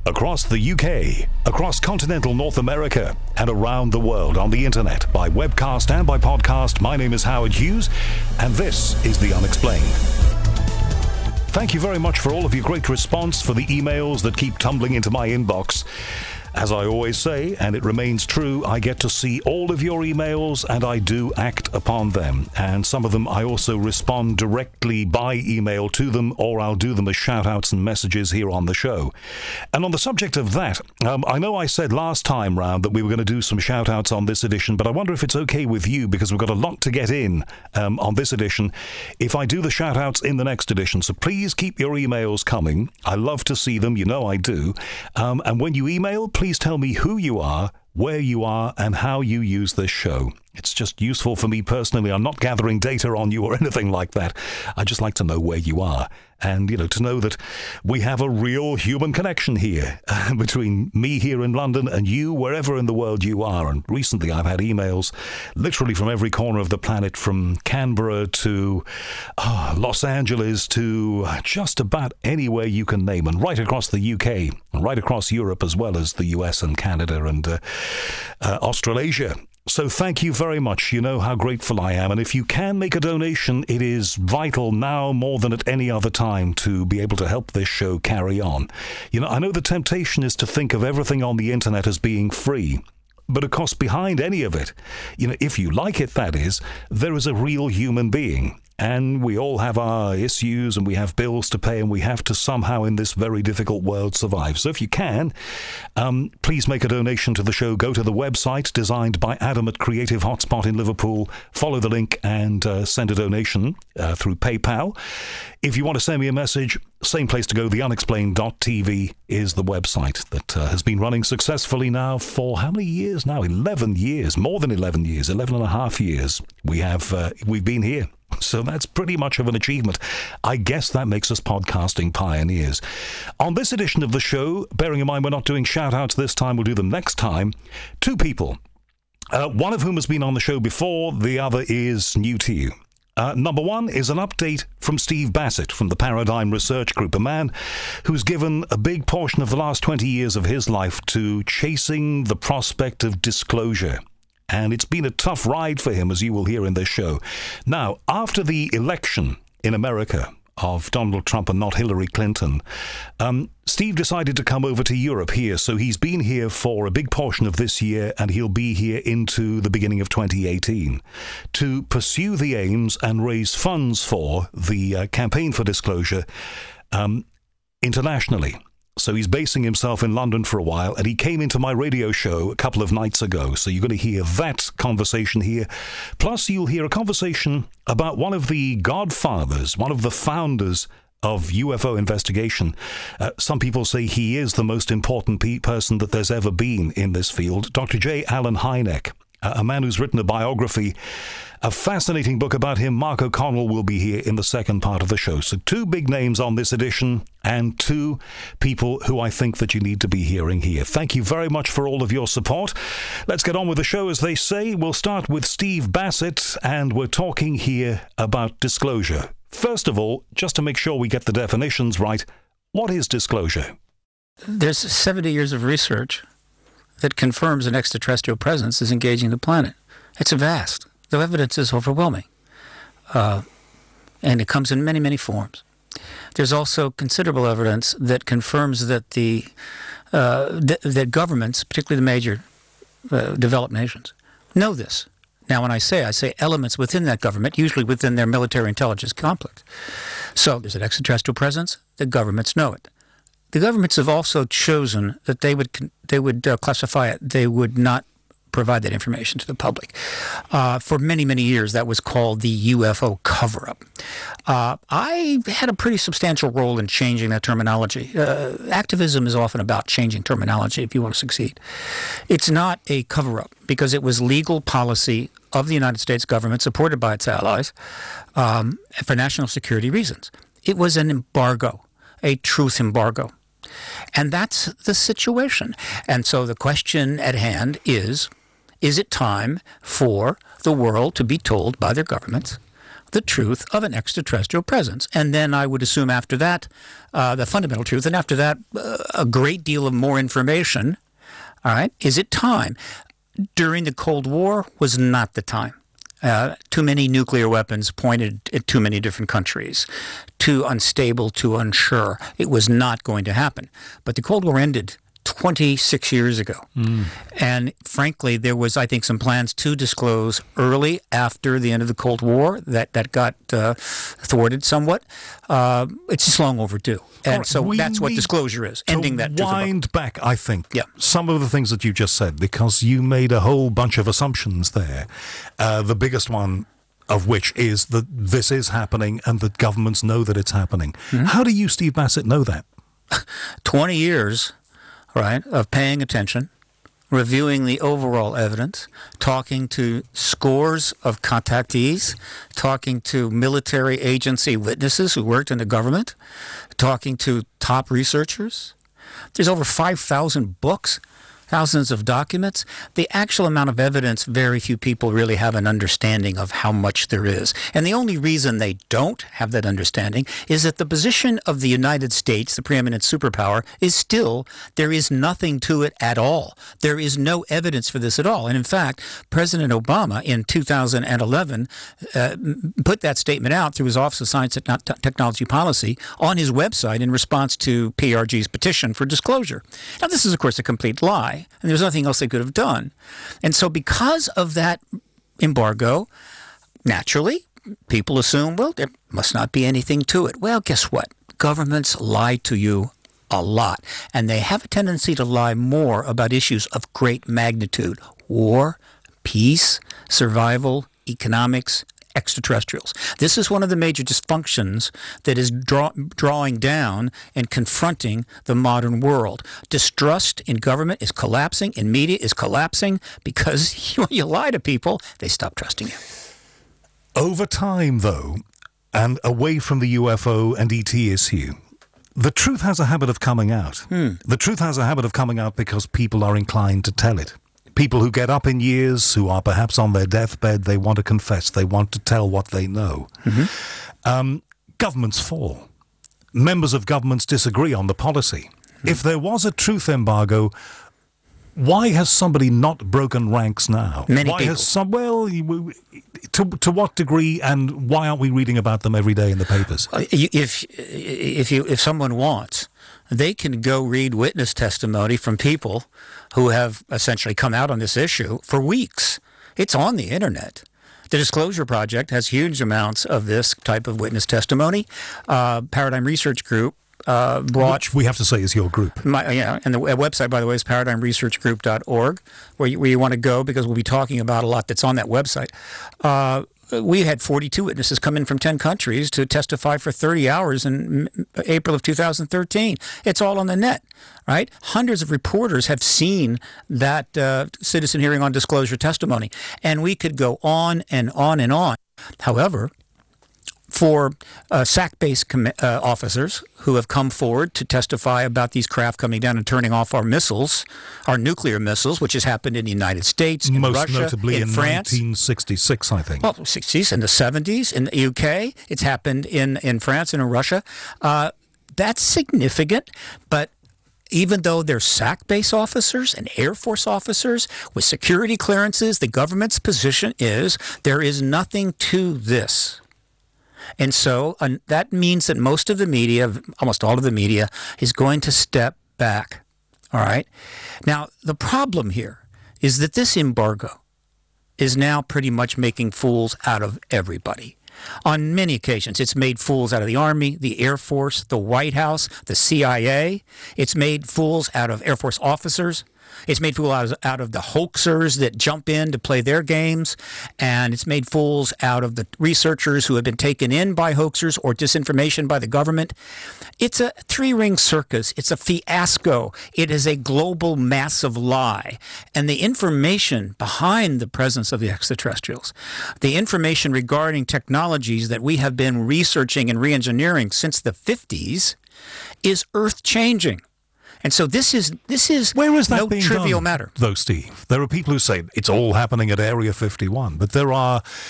Across the UK, across continental North America, and around the world on the internet, by webcast and by podcast, my name is Howard Hughes, and this is The Unexplained. Thank you very much for all of your great response, for the emails that keep tumbling into my inbox. As I always say, and it remains true, I get to see all of your emails and I do act upon them. And some of them I also respond directly by email to them, or I'll do them as shout-outs and messages here on the show. And on the subject of that, I know I said last time round that we were going to do some shout-outs on this edition, but I wonder if it's okay with you, because we've got a lot to get in on this edition, if I do the shout-outs in the next edition. So please keep your emails coming. I love to see them, you know I do. And when you email, please tell me who you are, where you are, and how you use this show. It's just useful for me personally. I'm not gathering data on you or anything like that. I just like to know where you are. And, to know that we have a real human connection here between me here in London and you wherever in the world you are. And recently I've had emails literally from every corner of the planet, from Canberra to Los Angeles to just about anywhere you can name, and right across the UK and right across Europe, as well as the US and Canada and Australasia. So thank you very much. You know how grateful I am. And if you can make a donation, it is vital now more than at any other time to be able to help this show carry on. I know the temptation is to think of everything on the internet as being free. But of course, behind any of it, if you like it, that is, there is a real human being. And we all have our issues and we have bills to pay, and we have to somehow in this very difficult world survive. So if you can, please make a donation to the show. Go to the website designed by Adam at Creative Hotspot in Liverpool. Follow the link and send a donation through PayPal. If you want to send me a message, same place to go. TheUnexplained.tv is the website that has been running successfully now for how many years now? 11 years, more than 11 years, 11 and a half years. We've been here. So that's pretty much of an achievement. I guess that makes us podcasting pioneers. On this edition of the show, bearing in mind we're not doing shout-outs this time, we'll do them next time, two people. One of whom has been on the show before, the other is new to you. Number one is an update from Steve Bassett from the Paradigm Research Group, a man who's given a big portion of the last 20 years of his life to chasing the prospect of disclosure. And it's been a tough ride for him, as you will hear in this show. Now, after the election in America of Donald Trump and not Hillary Clinton, Steve decided to come over to Europe here. So he's been here for a big portion of this year, and he'll be here into the beginning of 2018 to pursue the aims and raise funds for the campaign for disclosure internationally. So he's basing himself in London for a while, and he came into my radio show a couple of nights ago. So you're going to hear that conversation here. Plus, you'll hear a conversation about one of the godfathers, one of the founders of UFO investigation. Some people say he is the most important person that there's ever been in this field. Dr. J. Allen Hynek, a man who's written a biography, a fascinating book about him. Mark O'Connell will be here in the second part of the show. So two big names on this edition, and two people who I think that you need to be hearing here. Thank you very much for all of your support. Let's get on with the show, as they say. We'll start with Steve Bassett, and we're talking here about disclosure. First of all, just to make sure we get the definitions right, what is disclosure? There's 70 years of research that confirms an extraterrestrial presence is engaging the planet. It's vast. The evidence is overwhelming, and it comes in many, many forms. There's also considerable evidence that confirms that that governments, particularly the major developed nations, know this. Now, when I say elements within that government, usually within their military intelligence complex. So there's an extraterrestrial presence. The governments know it. The governments have also chosen that they would classify it. They would not provide that information to the public. For many, many years, that was called the UFO cover-up. I had a pretty substantial role in changing that terminology. Activism is often about changing terminology if you want to succeed. It's not a cover-up because it was legal policy of the United States government, supported by its allies, for national security reasons. It was an embargo, a truth embargo. And that's the situation. And so the question at hand is it time for the world to be told by their governments the truth of an extraterrestrial presence. And then I would assume after that, the fundamental truth, and after that, a great deal of more information. All right, is it time? During the Cold War was not the time. Too many nuclear weapons pointed at too many different countries. Too unstable, too unsure. It was not going to happen. But the Cold War ended 26 years ago. And frankly, there was, I think, some plans to disclose early after the end of the Cold War that got thwarted somewhat. It's just long overdue. And so that's what disclosure is, ending that. Wind back, I think, some of the things that you just said, because you made a whole bunch of assumptions there. The biggest one of which is that this is happening and that governments know that it's happening. How do you, Steve Bassett, know that? 20 years, right, of paying attention, reviewing the overall evidence, talking to scores of contactees, talking to military agency witnesses who worked in the government, talking to top researchers. There's over 5,000 books, thousands of documents. The actual amount of evidence, very few people really have an understanding of how much there is. And the only reason they don't have that understanding is that the position of the United States, the preeminent superpower, is still, there is nothing to it at all. There is no evidence for this at all. And in fact, President Obama in 2011 put that statement out through his Office of Science and Technology Policy on his website in response to PRG's petition for disclosure. Now, this is, of course, a complete lie. And there's nothing else they could have done. And so because of that embargo, naturally, people assume, well, there must not be anything to it. Well, guess what? Governments lie to you a lot. And they have a tendency to lie more about issues of great magnitude. War, peace, survival, economics, extraterrestrials. This is one of the major dysfunctions that is drawing down and confronting the modern world. Distrust in government is collapsing, in media is collapsing, because when you lie to people, they stop trusting you. Over time, though, and away from the UFO and ET issue, the truth has a habit of coming out. The truth has a habit of coming out because people are inclined to tell it. People who get up in years, who are perhaps on their deathbed, they want to confess, they want to tell what they know. Governments fall. Members of governments disagree on the policy. If there was a truth embargo, why has somebody not broken ranks now? Many why people. Has some, well, to what degree, and why aren't we reading about them every day in the papers? If someone wants, they can go read witness testimony from people who have essentially come out on this issue for weeks. It's on the internet. The Disclosure Project has huge amounts of this type of witness testimony. Paradigm Research Group brought... Which we have to say is your group. And the website, by the way, is paradigmresearchgroup.org, where you want to go, because we'll be talking about a lot that's on that website. We had 42 witnesses come in from 10 countries to testify for 30 hours in April of 2013. It's all on the net, right? Hundreds of reporters have seen that citizen hearing on disclosure testimony. And we could go on and on and on. However, for SAC-based officers who have come forward to testify about these craft coming down and turning off our missiles, our nuclear missiles, which has happened in the United States, in Russia, notably in France. 1966, I think. Well, 60s and the 70s in the UK. It's happened in France and in Russia. That's significant, but even though they're SAC-based officers and Air Force officers with security clearances, the government's position is there is nothing to this. And so that means that most of the media, almost all of the media, is going to step back. All right? Now, the problem here is that this embargo is now pretty much making fools out of everybody. On many occasions, it's made fools out of the Army, the Air Force, the White House, the CIA. It's made fools out of Air Force officers. It's made fools out of the hoaxers that jump in to play their games, and it's made fools out of the researchers who have been taken in by hoaxers or disinformation by the government. It's a three-ring circus. It's a fiasco. It is a global massive lie. And the information behind the presence of the extraterrestrials, the information regarding technologies that we have been researching and re-engineering since the 50s, is earth-changing. And so this is Where is that no being trivial done, matter. though, Steve? There are people who say it's all happening at Area 51, but there are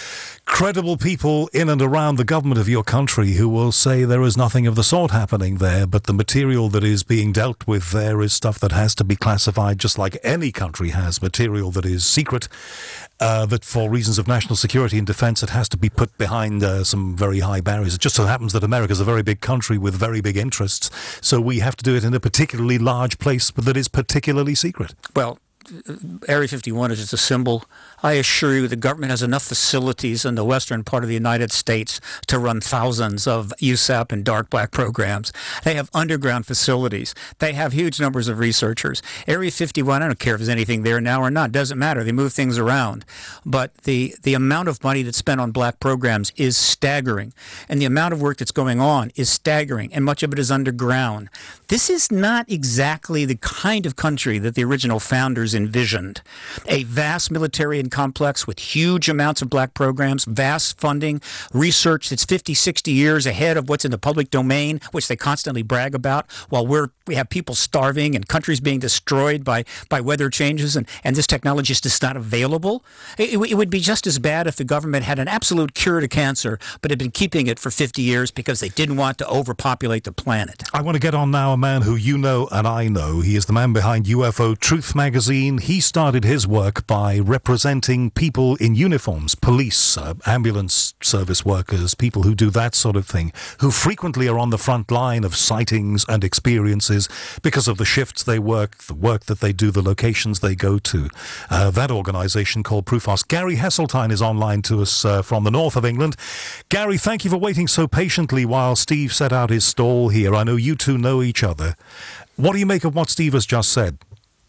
credible people in and around the government of your country who will say there is nothing of the sort happening there, but the material that is being dealt with there is stuff that has to be classified, just like any country has material that is secret, that for reasons of national security and defense it has to be put behind some very high barriers. It just so happens that America is a very big country with very big interests, so we have to do it in a particularly large place that is particularly secret. Well, Area 51 is just a symbol. I assure you the government has enough facilities in the western part of the United States to run thousands of USAP and dark black programs. They have underground facilities. They have huge numbers of researchers. Area 51, I don't care if there's anything there now or not. Doesn't matter. They move things around. But the amount of money that's spent on black programs is staggering. And the amount of work that's going on is staggering. And much of it is underground. This is not exactly the kind of country that the original founders envisioned. A vast military and complex with huge amounts of black programs, vast funding, research that's 50, 60 years ahead of what's in the public domain, which they constantly brag about, while we have people starving and countries being destroyed by weather changes, and this technology is just not available. It would be just as bad if the government had an absolute cure to cancer, but had been keeping it for 50 years because they didn't want to overpopulate the planet. I want to get on now a man who you know and I know. He is the man behind UFO Truth magazine. He started his work by representing people in uniforms, police, ambulance service workers, people who do that sort of thing, who frequently are on the front line of sightings and experiences because of the shifts they work, the work that they do, the locations they go to. That organization called Prufos. Gary Heseltine is online to us from the north of England. Gary, thank you for waiting so patiently while Steve set out his stall here. I know you two know each other. What do you make of what Steve has just said?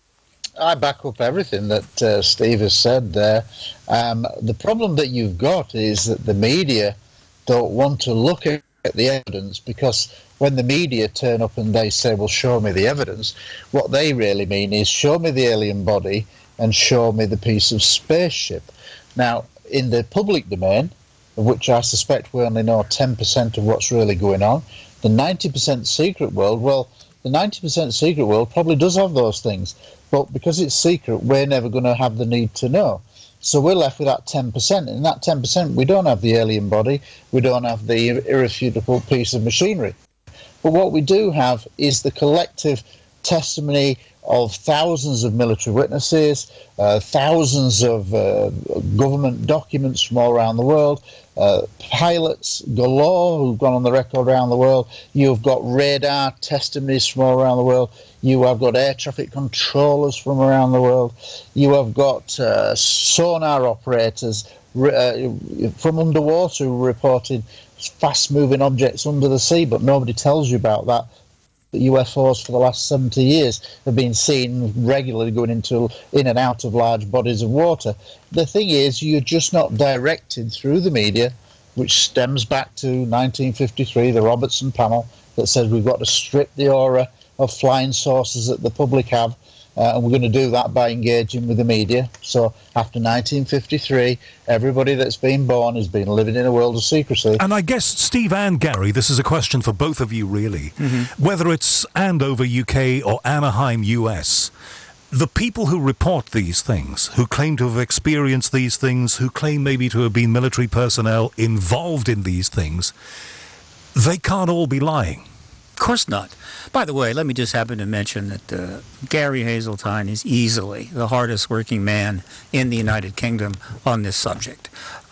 I back up everything that Steve has said there. The problem that you've got is that the media don't want to look at the evidence, because when the media turn up and they say, well, show me the evidence, what they really mean is show me the alien body and show me the piece of spaceship. Now, in the public domain, of which I suspect we only know 10% of what's really going on, the 90% secret world, well, the 90% secret world probably does have those things, but because it's secret, we're never going to have the need to know. So we're left with that 10%. In that 10%, we don't have the alien body, we don't have the irrefutable piece of machinery. But what we do have is the collective testimony of thousands of military witnesses, thousands of government documents from all around the world, pilots galore who've gone on the record around the world. You've got radar testimonies from all around the world. You have got air traffic controllers from around the world. You have got sonar operators from underwater who reported fast-moving objects under the sea, but nobody tells you about that. The UFOs for the last 70 years have been seen regularly going in and out of large bodies of water. The thing is, you're just not directed through the media, which stems back to 1953, the Robertson panel that says we've got to strip the aura of flying saucers that the public have, and we're going to do that by engaging with the media. So after 1953, everybody that's been born has been living in a world of secrecy. And I guess, Steve and Gary, this is a question for both of you, really. Mm-hmm. Whether it's Andover, UK, or Anaheim, US, the people who report these things, who claim to have experienced these things, who claim maybe to have been military personnel involved in these things, they can't all be lying. Of course not. By the way, let me just happen to mention that Gary Heseltine is easily the hardest working man in the United Kingdom on this subject.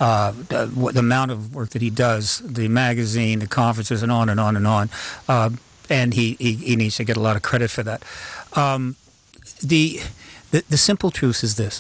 The amount of work that he does, the magazine, the conferences, and on and on and on, and he needs to get a lot of credit for that. The simple truth is this.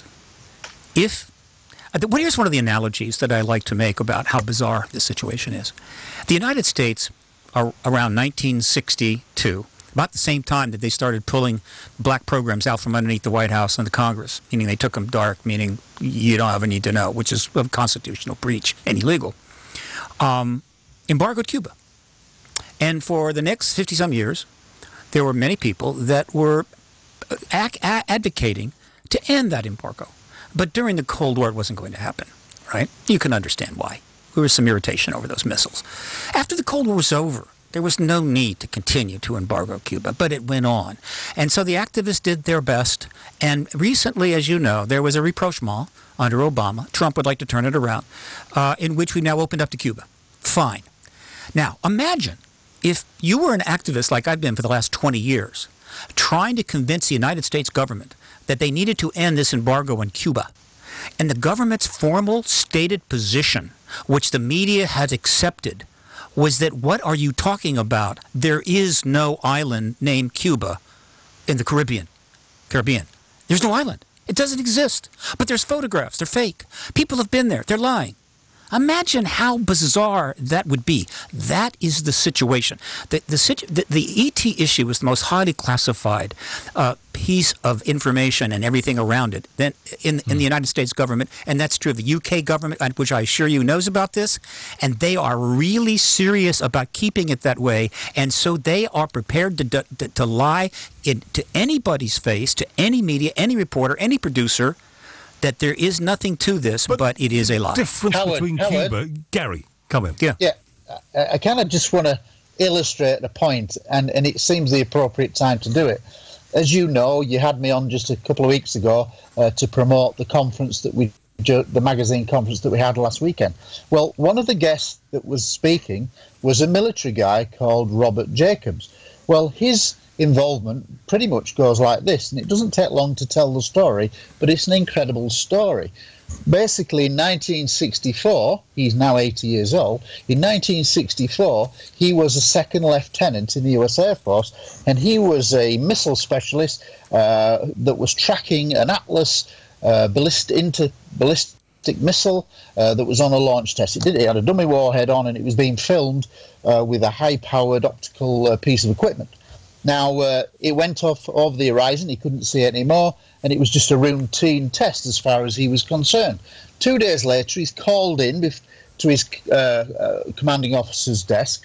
Here's one of the analogies that I like to make about how bizarre this situation is. The United States, around 1962, about the same time that they started pulling black programs out from underneath the White House and the Congress, meaning they took them dark, meaning you don't ever need to know, which is a constitutional breach and illegal, embargoed Cuba. And for the next 50-some years, there were many people that were advocating to end that embargo. But during the Cold War, it wasn't going to happen, right? You can understand why. There was some irritation over those missiles. After the Cold War was over, There was no need to continue to embargo Cuba, but it went on. And so the activists did their best. And recently, as you know, there was a rapprochement under Obama. Trump would like to turn it around, in which we now opened up to Cuba. Fine. Now, imagine if you were an activist like I've been for the last 20 years, trying to convince the United States government that they needed to end this embargo on Cuba. And the government's formal stated position, which the media has accepted, was that what are you talking about? There is no island named Cuba in the Caribbean. There's no island. It doesn't exist. But there's photographs. They're fake. People have been there. They're lying. Imagine how bizarre that would be. That is the situation. The ET issue is the most highly classified piece of information and everything around it in the United States government, and that's true of the UK government, which I assure you knows about this, and they are really serious about keeping it that way, and so they are prepared to lie to anybody's face, to any media, any reporter, any producer, that there is nothing to this, but it is a lie. Difference between Cuba... Gary, come in. Yeah. I kind of just want to illustrate a point, and it seems the appropriate time to do it. As you know, you had me on just a couple of weeks ago to promote the conference the magazine conference that we had last weekend. Well, one of the guests that was speaking was a military guy called Robert Jacobs. Well, his involvement pretty much goes like this, and it doesn't take long to tell the story, but it's an incredible story. Basically, in 1964, he's now 80 years old, in 1964 he was a second lieutenant in the US Air Force, and he was a missile specialist that was tracking an Atlas ballistic missile that was on a launch test. It had a dummy warhead on, and it was being filmed with a high-powered optical piece of equipment. Now, it went off over the horizon. He couldn't see it anymore, and it was just a routine test as far as he was concerned. 2 days later, he's called in to his commanding officer's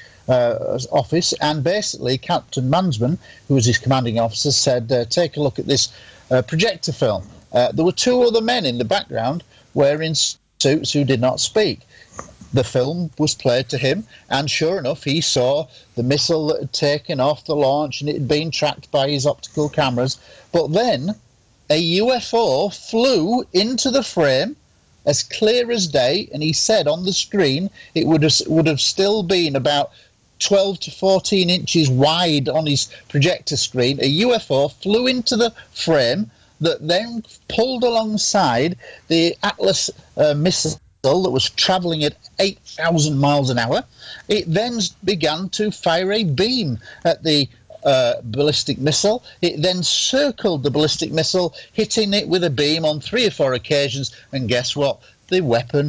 office, and basically Captain Mansman, who was his commanding officer, said, take a look at this projector film. There were two other men in the background wearing suits who did not speak. The film was played to him, and sure enough, he saw the missile that had taken off the launch, and it had been tracked by his optical cameras. But then a UFO flew into the frame as clear as day, and he said on the screen it would have still been about 12 to 14 inches wide on his projector screen. A UFO flew into the frame that then pulled alongside the Atlas missile that was travelling at 8,000 miles an hour. It then began to fire a beam at the ballistic missile. It then circled the ballistic missile, hitting it with a beam on 3 or 4 occasions, and guess what? The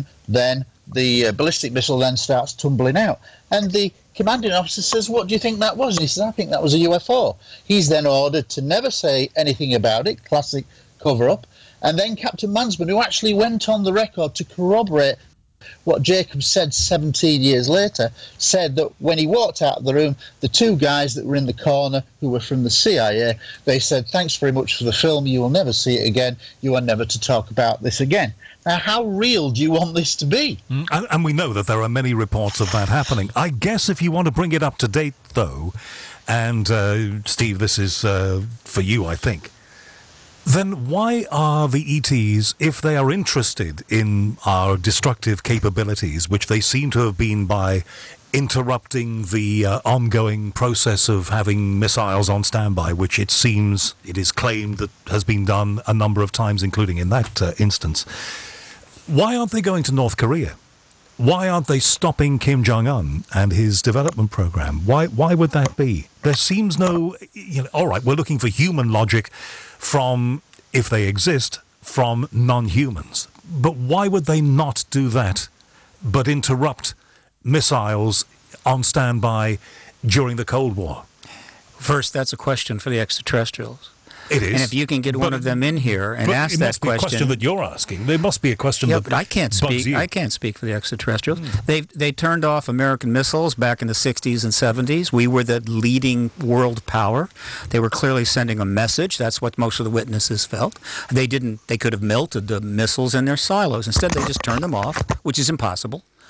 ballistic missile then starts tumbling out. And the commanding officer says, what do you think that was? And he says, I think that was a UFO. He's then ordered to never say anything about it, classic cover-up. And then Captain Mansman, who actually went on the record to corroborate what Jacobs said 17 years later, said that when he walked out of the room, the 2 guys that were in the corner, who were from the CIA, they said, thanks very much for the film, you will never see it again, you are never to talk about this again. Now, how real do you want this to be? And we know that there are many reports of that happening. I guess if you want to bring it up to date, though, and Steve, this is for you, I think, then why are the ETs, if they are interested in our destructive capabilities, which they seem to have been by interrupting the ongoing process of having missiles on standby, which it seems it is claimed that has been done a number of times, including in that instance, why aren't they going to North Korea? Why aren't they stopping Kim Jong-un and his development program? Why would that be? There seems no, all right, we're looking for human logic from, if they exist, from non-humans. But why would they not do that, but interrupt missiles on standby during the Cold War? First, that's a question for the extraterrestrials. It is. And if you can get one of them in here and ask that question... It must be a question that you're asking. There must be a question that but I can't speak. I can't speak for the extraterrestrials. They turned off American missiles back in the 60s and 70s. We were the leading world power. They were clearly sending a message. That's what most of the witnesses felt. They could have melted the missiles in their silos. Instead, they just turned them off, which is impossible.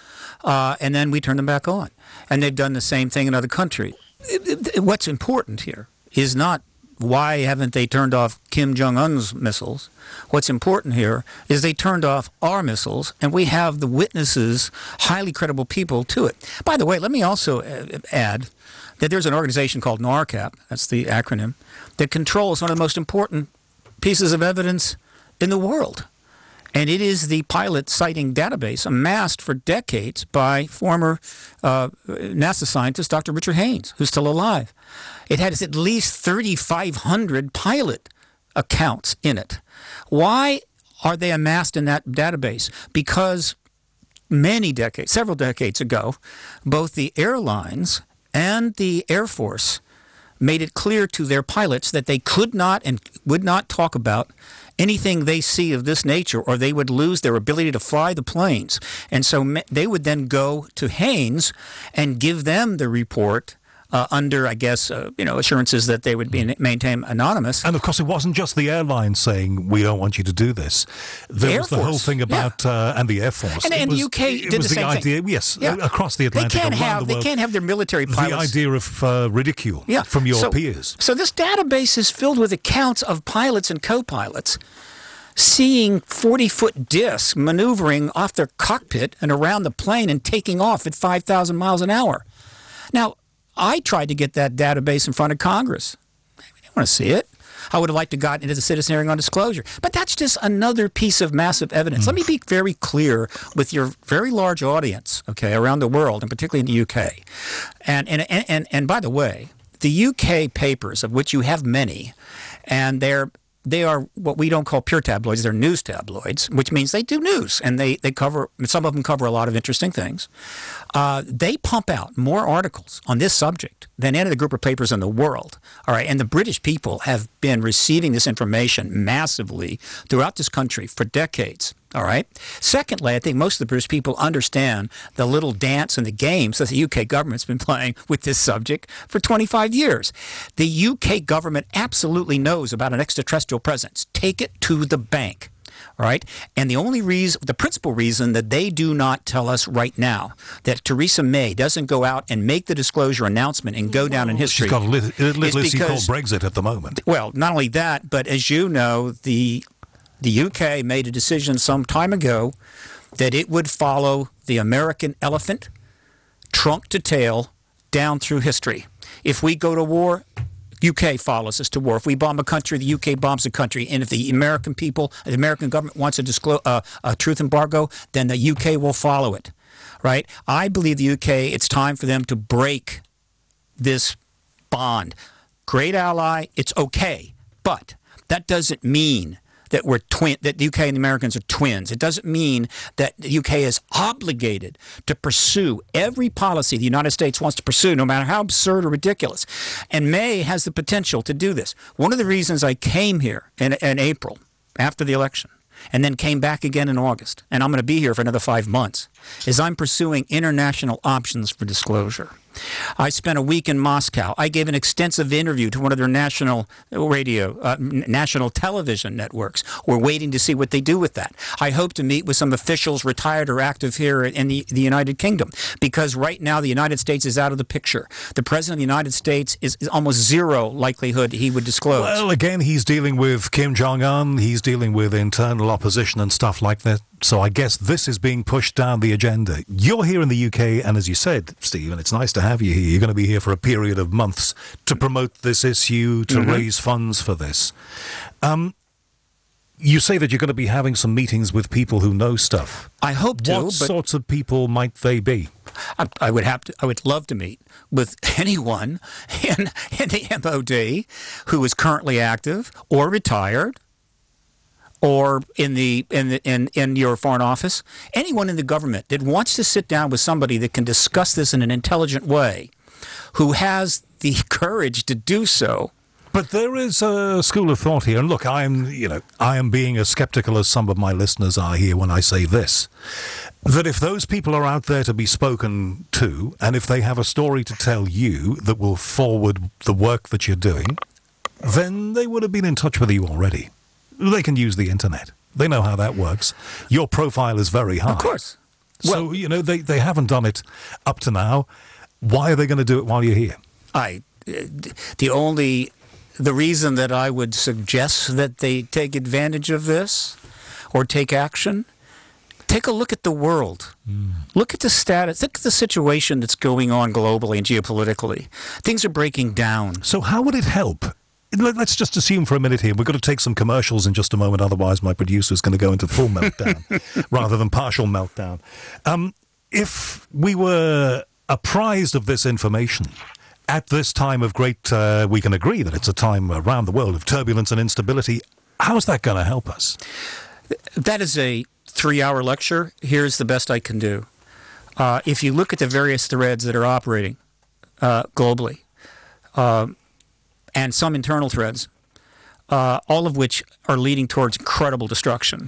and then we turn them back on. And they've done the same thing in other countries. What's important here is not why haven't they turned off Kim Jong-un's missiles. What's important here is they turned off our missiles, and we have the witnesses, highly credible people to it. By the way, let me also add that there's an organization called NARCAP, that's the acronym, that controls one of the most important pieces of evidence in the world. And it is the pilot sighting database amassed for decades by former NASA scientist Dr. Richard Haynes, who's still alive. It has at least 3,500 pilot accounts in it. Why are they amassed in that database? Because several decades ago, both the airlines and the Air Force made it clear to their pilots that they could not and would not talk about anything they see of this nature, or they would lose their ability to fly the planes. And so they would then go to Haynes and give them the report under, I guess, assurances that they would be maintained anonymous. And of course, it wasn't just the airlines saying, we don't want you to do this. There was the whole thing about, and the Air Force. And the UK did the same idea, thing. Yes, across the Atlantic, around the world. They can't have their military pilots. The idea of ridicule from your peers. So this database is filled with accounts of pilots and co-pilots seeing 40-foot discs maneuvering off their cockpit and around the plane and taking off at 5,000 miles an hour. Now, I tried to get that database in front of Congress. They didn't want to see it. I would have liked to have gotten into the citizen hearing on disclosure. But that's just another piece of massive evidence. Let me be very clear with your very large audience, okay, around the world, and particularly in the UK. And by the way, the UK papers, of which you have many, and they are what we don't call pure tabloids. They're news tabloids, which means they do news, and they cover, some of them cover a lot of interesting things. They pump out more articles on this subject than any other group of papers in the world. All right, and the British people have been receiving this information massively throughout this country for decades. All right. Secondly, I think most of the British people understand the little dance and the games that the UK government's been playing with this subject for 25 years. The UK government absolutely knows about an extraterrestrial presence. Take it to the bank. All right. And the principal reason that they do not tell us right now that Theresa May doesn't go out and make the disclosure announcement and go down in history. She's got a literacy called Brexit at the moment. Well, not only that, but as you know, the UK made a decision some time ago that it would follow the American elephant, trunk to tail, down through history. If we go to war, UK follows us to war. If we bomb a country, the UK bombs the country. And if the American people, the American government wants a truth embargo, then the UK will follow it, right? I believe the UK, it's time for them to break this bond. Great ally, it's okay, but that doesn't mean that that the UK and the Americans are twins. It doesn't mean that the UK is obligated to pursue every policy the United States wants to pursue, no matter how absurd or ridiculous. And May has the potential to do this. One of the reasons I came here in April, after the election, and then came back again in August, and I'm going to be here for another 5 months, is I'm pursuing international options for disclosure. I spent a week in Moscow. I gave an extensive interview to one of their national national television networks. We're waiting to see what they do with that. I hope to meet with some officials, retired or active here in the United Kingdom, because right now the United States is out of the picture. The President of the United States is almost zero likelihood he would disclose. Well, again, he's dealing with Kim Jong-un. He's dealing with internal opposition and stuff like that. So I guess this is being pushed down the agenda. You're here in the UK, and as you said, Steve, and it's nice to have you here, you're going to be here for a period of months to promote this issue, to raise funds for this. You say that you're going to be having some meetings with people who know stuff. I hope to. What sorts of people might they be? I would love to meet with anyone in the MOD who is currently active or retired, or in your foreign office, anyone in the government that wants to sit down with somebody that can discuss this in an intelligent way, who has the courage to do so. But there is a school of thought here, and look, I am being as skeptical as some of my listeners are here when I say this, that if those people are out there to be spoken to, and if they have a story to tell you that will forward the work that you're doing, then they would have been in touch with you already. They can use the internet. They know how that works. Your profile is very high. Of course. So, they haven't done it up to now. Why are they going to do it while you're here? The reason that I would suggest that they take advantage of this or take action, take a look at the world. Look at the status. Look at the situation that's going on globally and geopolitically. Things are breaking down. So how would it help? Let's just assume for a minute here. We've got to take some commercials in just a moment. Otherwise, my producer's going to go into full meltdown rather than partial meltdown. If we were apprised of this information at this time of great, we can agree that it's a time around the world of turbulence and instability. How's that going to help us? That is a 3-hour lecture. Here's the best I can do. If you look at the various threads that are operating globally, and some internal threads, all of which are leading towards incredible destruction,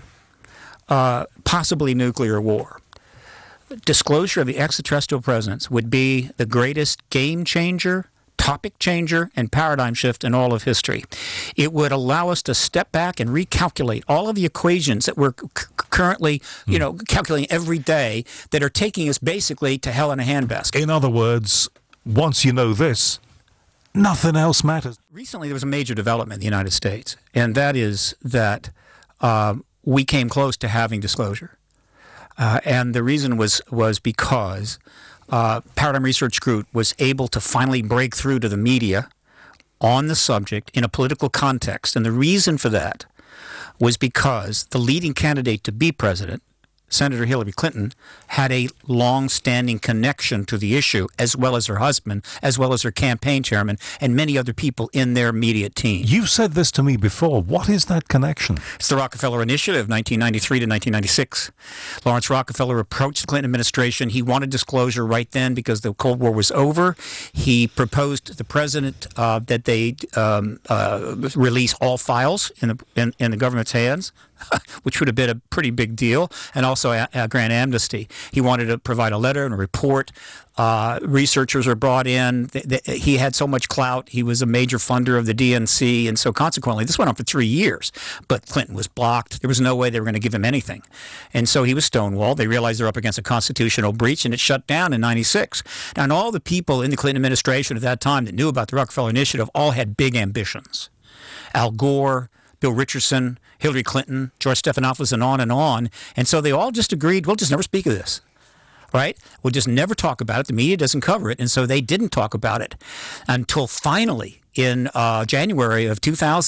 possibly nuclear war, disclosure of the extraterrestrial presence would be the greatest game changer, topic changer, and paradigm shift in all of history. It would allow us to step back and recalculate all of the equations that we're currently, calculating every day that are taking us basically to hell in a handbasket. In other words, once you know this, nothing else matters. Recently, there was a major development in the United States, and that is that we came close to having disclosure. And the reason was because Paradigm Research Group was able to finally break through to the media on the subject in a political context. And the reason for that was because the leading candidate to be president, Senator Hillary Clinton, had a long-standing connection to the issue, as well as her husband, as well as her campaign chairman, and many other people in their immediate team. You've said this to me before. What is that connection? It's the Rockefeller Initiative, 1993 to 1996. Lawrence Rockefeller approached the Clinton administration. He wanted disclosure right then because the Cold War was over. He proposed to the president that they release all files in the government's hands, which would have been a pretty big deal, and also a grant amnesty. He wanted to provide a letter and a report. Researchers are brought in. He had so much clout. He was a major funder of the DNC, and so consequently, this went on for 3 years. But Clinton was blocked. There was no way they were going to give him anything. And so he was stonewalled. They realized they're up against a constitutional breach, and it shut down in 96. Now, and all the people in the Clinton administration at that time that knew about the Rockefeller Initiative all had big ambitions. Al Gore, Bill Richardson, Hillary Clinton, George Stephanopoulos, and on and on. And so they all just agreed, we'll just never speak of this, right? We'll just never talk about it. The media doesn't cover it. And so they didn't talk about it until finally in January of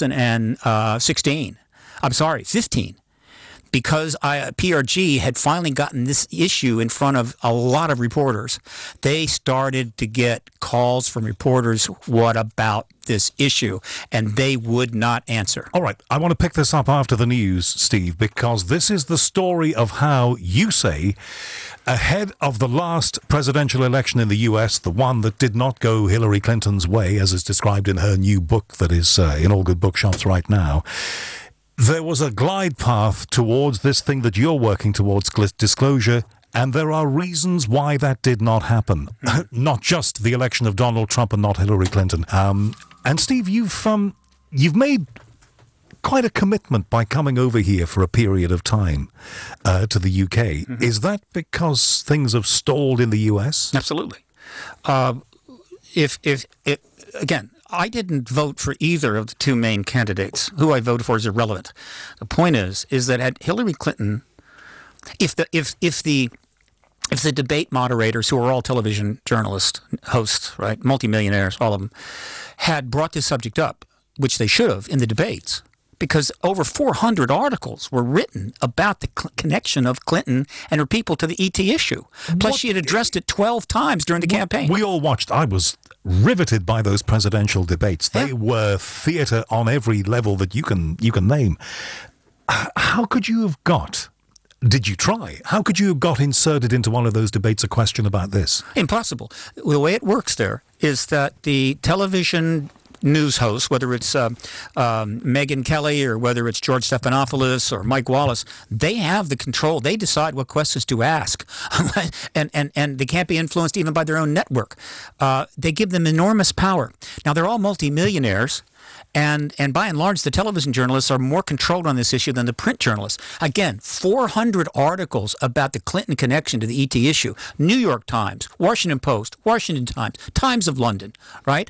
15, because PRG had finally gotten this issue in front of a lot of reporters. They started to get calls from reporters, what about this issue? And they would not answer. All right, I want to pick this up after the news, Steve, because this is the story of how you say, ahead of the last presidential election in the U.S., the one that did not go Hillary Clinton's way, as is described in her new book that is in all good bookshops right now, there was a glide path towards this thing that you're working towards, disclosure, and there are reasons why that did not happen. Not just the election of Donald Trump and not Hillary Clinton. And Steve, you've made quite a commitment by coming over here for a period of time to the UK. Mm-hmm. Is that because things have stalled in the US? Absolutely. Again, I didn't vote for either of the two main candidates. Who I voted for is irrelevant. The point is that had Hillary Clinton, if the debate moderators, who are all television journalists, hosts, right, multimillionaires, all of them, had brought this subject up, which they should have in the debates, because over 400 articles were written about the connection of Clinton and her people to the ET issue. Plus, she had addressed it 12 times during the campaign. We all watched. I was riveted by those presidential debates. They were theater on every level that you can name. How could you have got... Did you try? How could you have got inserted into one of those debates a question about this? Impossible. The way it works there is that the television news hosts, whether it's Megyn Kelly or whether it's George Stephanopoulos or Mike Wallace, they have the control. They decide what questions to ask, and they can't be influenced even by their own network. They give them enormous power. Now, they're all multimillionaires, And by and large, the television journalists are more controlled on this issue than the print journalists. Again, 400 articles about the Clinton connection to the ET issue. New York Times, Washington Post, Washington Times, Times of London, right?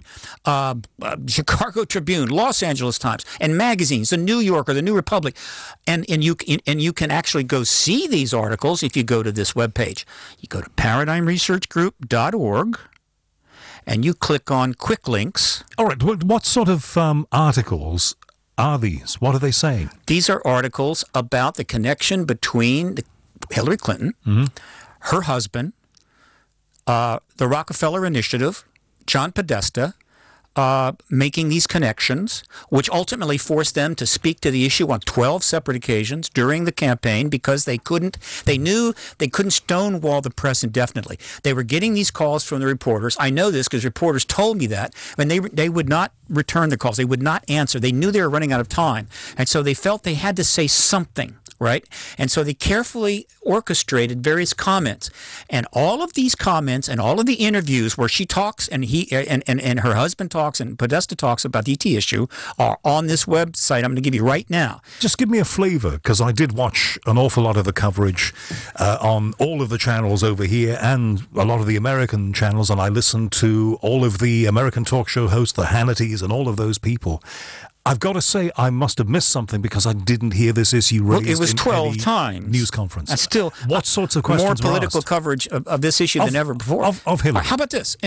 Chicago Tribune, Los Angeles Times, and magazines, the New Yorker, the New Republic. And you can actually go see these articles if you go to this webpage. You go to paradigmresearchgroup.org. And you click on Quick Links. All right. What sort of articles are these? What are they saying? These are articles about the connection between Hillary Clinton, her husband, the Rockefeller Initiative, John Podesta, making these connections, which ultimately forced them to speak to the issue on 12 separate occasions during the campaign because they knew they couldn't stonewall the press indefinitely. They were getting these calls from the reporters. I know this because reporters told me that, and they would not return the calls. They would not answer. They knew they were running out of time, and so they felt they had to say something. Right? And so they carefully orchestrated various comments. And all of these comments and all of the interviews where she talks and and her husband talks and Podesta talks about the ET issue are on this website I'm going to give you right now. Just give me a flavor, because I did watch an awful lot of the coverage on all of the channels over here and a lot of the American channels, and I listened to all of the American talk show hosts, the Hannitys, and all of those people. I've got to say, I must have missed something because I didn't hear this issue raised. Well, it was in 12 any times. News conference. And still, what sorts of questions more were political asked? Coverage of this issue than ever before. Of Hillary. How about this?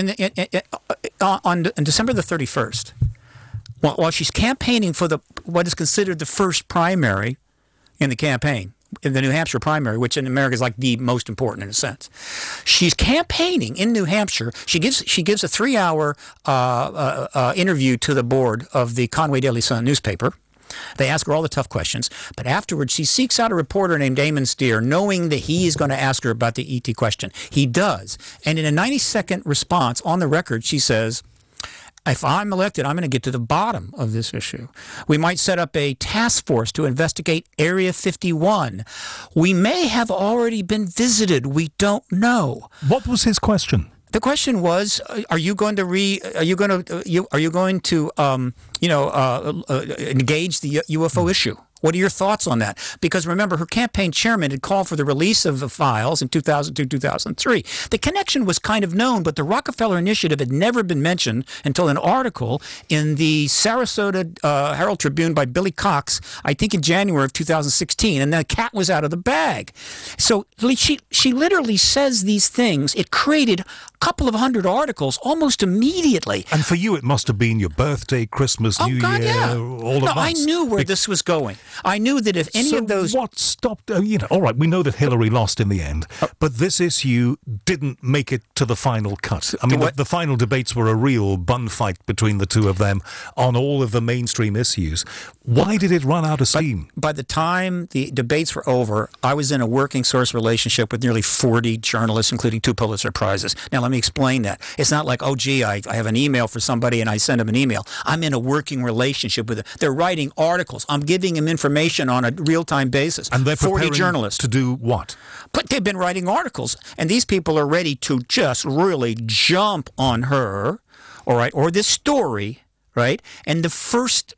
On December the 31st, while she's campaigning for what is considered the first primary in the campaign, in the New Hampshire primary, which in America is like the most important in a sense. She's campaigning in New Hampshire. She gives a 3-hour interview to the board of the Conway Daily Sun newspaper. They ask her all the tough questions, but afterwards she seeks out a reporter named Damon Steer, knowing that he is going to ask her about the ET question. He does, and in a 90-second response on the record, she says, if I'm elected, I'm going to get to the bottom of this issue. We might set up a task force to investigate Area 51. We may have already been visited. We don't know. What was his question? The question was, are you going to engage the UFO issue? What are your thoughts on that? Because remember, her campaign chairman had called for the release of the files in 2002, 2003. The connection was kind of known, but the Rockefeller Initiative had never been mentioned until an article in the Sarasota Herald Tribune by Billy Cox, I think in January of 2016, and the cat was out of the bag. So she literally says these things. It created a couple of hundred articles almost immediately. And for you, it must have been your birthday, Christmas, New Year, yeah. all at once. I knew where this was going. I knew that if any of those... what stopped... all right, we know that Hillary lost in the end, but this issue didn't make it to the final cut. I mean, the final debates were a real bun fight between the two of them on all of the mainstream issues. Why did it run out of steam? By the time the debates were over, I was in a working source relationship with nearly 40 journalists, including 2 Pulitzer Prizes. Now, let me explain that. It's not like, I have an email for somebody and I send them an email. I'm in a working relationship with them. They're writing articles. I'm giving them information on a real-time basis. And they're 40 journalists. To do what? But they've been writing articles, and these people are ready to just really jump on her, all right, or this story, right? And the first,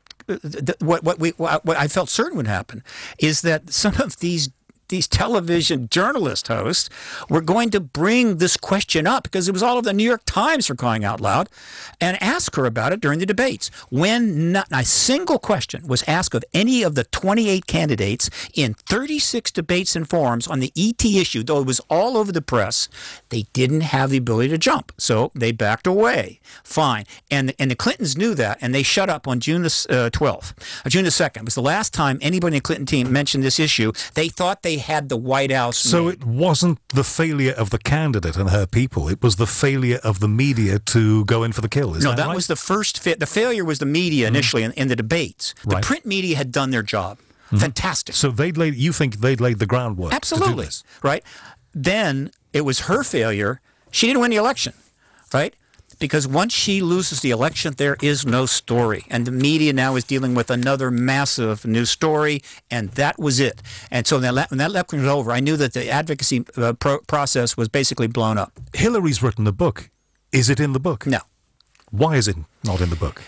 what I felt certain would happen is that some of these television journalist hosts were going to bring this question up because it was all of the New York Times, for crying out loud, and ask her about it during the debates. When not a single question was asked of any of the 28 candidates in 36 debates and forums on the ET issue, though it was all over the press, they didn't have the ability to jump. So they backed away. Fine. And the Clintons knew that, and they shut up on June the 12th. June the 2nd was the last time anybody in the Clinton team mentioned this issue. They thought they had the White House. So it wasn't the failure of the candidate and her people. It was the failure of the media to go in for the kill. Is that right? Was the first the failure was the media initially in the debates. The print media had done their job. Fantastic. So you think they'd laid the groundwork? Absolutely. To do this. Right. Then it was her failure. She didn't win the election. Right. Because once she loses the election, there is no story. And the media now is dealing with another massive new story, and that was it. And so when that election was over, I knew that the advocacy process was basically blown up. Hillary's written a book. Is it in the book? No. Why is it not in the book?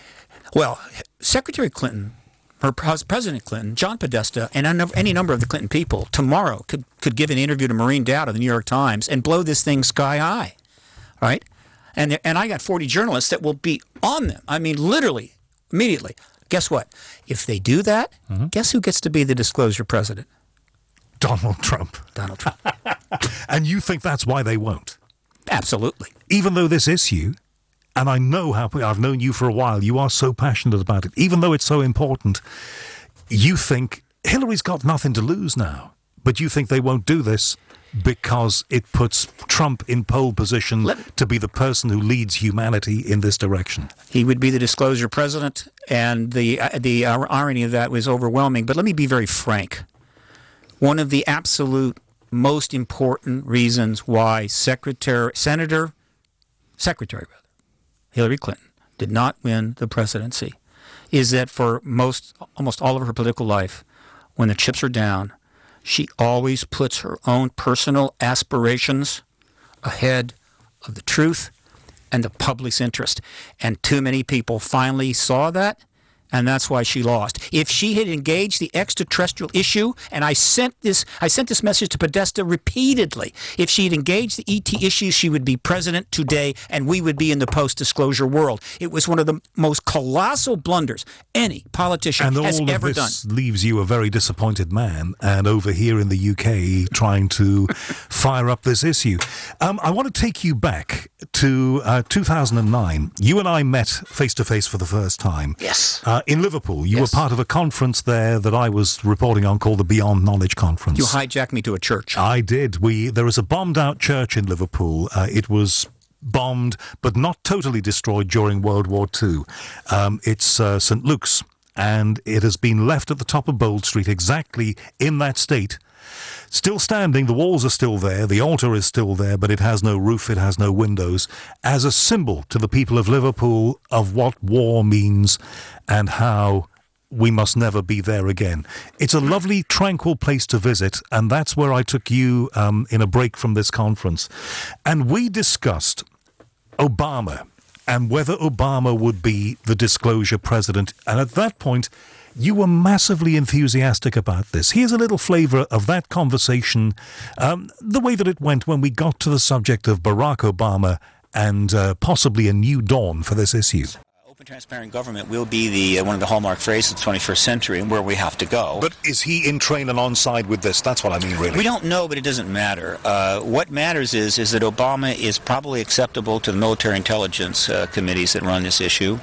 Well, Secretary Clinton, President Clinton, John Podesta, and any number of the Clinton people tomorrow could give an interview to Maureen Dowd of the New York Times and blow this thing sky high, right? And I got 40 journalists that will be on them. I mean, literally, immediately. Guess what? If they do that, guess who gets to be the disclosure president? Donald Trump. Donald Trump. And you think that's why they won't? Absolutely. Even though this issue, and I know how I've known you for a while, you are so passionate about it, even though it's so important, you think Hillary's got nothing to lose now, but you think they won't do this because it puts Trump in pole position to be the person who leads humanity in this direction. He would be the disclosure president, and the irony of that was overwhelming. But let me be very frank. One of the absolute most important reasons why Secretary Hillary Clinton did not win the presidency is that for almost all of her political life, when the chips are down, she always puts her own personal aspirations ahead of the truth and the public's interest. And too many people finally saw that, and that's why she lost. If she had engaged the extraterrestrial issue, and I sent this message to Podesta repeatedly, if she had engaged the ET issue, she would be president today, and we would be in the post-disclosure world. It was one of the most colossal blunders any politician has ever done. And all of this leaves you a very disappointed man, and over here in the UK, trying to fire up this issue. I want to take you back to 2009. You and I met face-to-face for the first time. Yes. In Liverpool. You were part of a conference there that I was reporting on called the Beyond Knowledge Conference. You hijacked me to a church. I did. There is a bombed-out church in Liverpool. It was bombed, but not totally destroyed during World War II. It's St. Luke's, and it has been left at the top of Bold Street exactly in that state. Still standing, the walls are still there, the altar is still there, but it has no roof, it has no windows, as a symbol to the people of Liverpool of what war means and how we must never be there again. It's a lovely, tranquil place to visit, and that's where I took you in a break from this conference. And we discussed Obama and whether Obama would be the disclosure president. And at that point, you were massively enthusiastic about this. Here's a little flavour of that conversation, the way that it went when we got to the subject of Barack Obama and possibly a new dawn for this issue. Open, transparent government will be one of the hallmark phrases of the 21st century and where we have to go. But is he in train and on side with this? That's what I mean, really. We don't know, but it doesn't matter. What matters is that Obama is probably acceptable to the military intelligence committees that run this issue.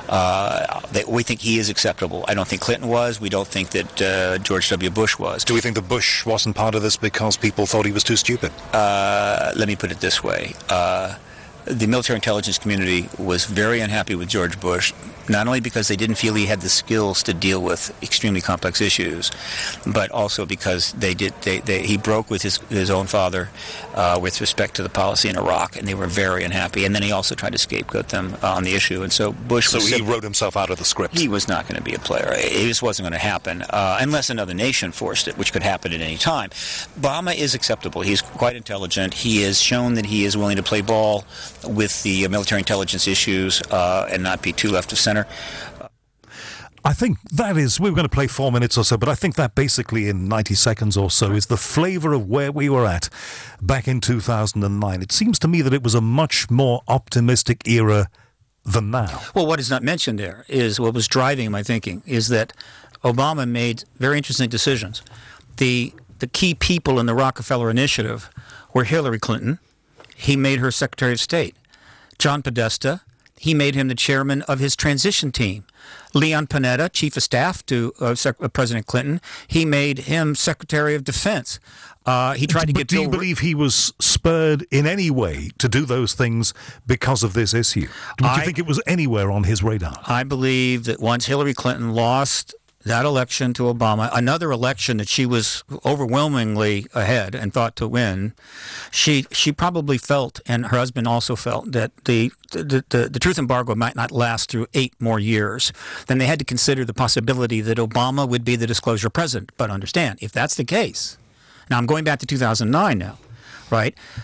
We think he is acceptable. I don't think Clinton was. We don't think that George W. Bush was. Do we think that Bush wasn't part of this because people thought he was too stupid? Let me put it this way. The military intelligence community was very unhappy with George Bush, not only because they didn't feel he had the skills to deal with extremely complex issues, but also because he broke with his own father with respect to the policy in Iraq, and they were very unhappy. And then he also tried to scapegoat them on the issue. And so Bush he wrote himself out of the script. He was not going to be a player. It just wasn't going to happen unless another nation forced it, which could happen at any time. Obama is acceptable. He's quite intelligent. He has shown that he is willing to play ball with the military intelligence issues and not be too left of center. I think that is, we were going to play 4 minutes or so, but I think that basically in 90 seconds or so is the flavour of where we were at back in 2009. It seems to me that it was a much more optimistic era than now. Well, what is not mentioned there is what was driving my thinking is that Obama made very interesting decisions. The key people in the Rockefeller Initiative were Hillary Clinton. He made her Secretary of State. John Podesta, he made him the chairman of his transition team. Leon Panetta, chief of staff to President Clinton, he made him Secretary of Defense. He tried to get. Do you believe he was spurred in any way to do those things because of this issue? Do you think it was anywhere on his radar? I believe that once Hillary Clinton lost that election to Obama, another election that she was overwhelmingly ahead and thought to win, she probably felt, and her husband also felt, that the truth embargo might not last through 8 more years. Then they had to consider the possibility that Obama would be the disclosure president. But understand, if that's the case, now I'm going back to 2009 now, right?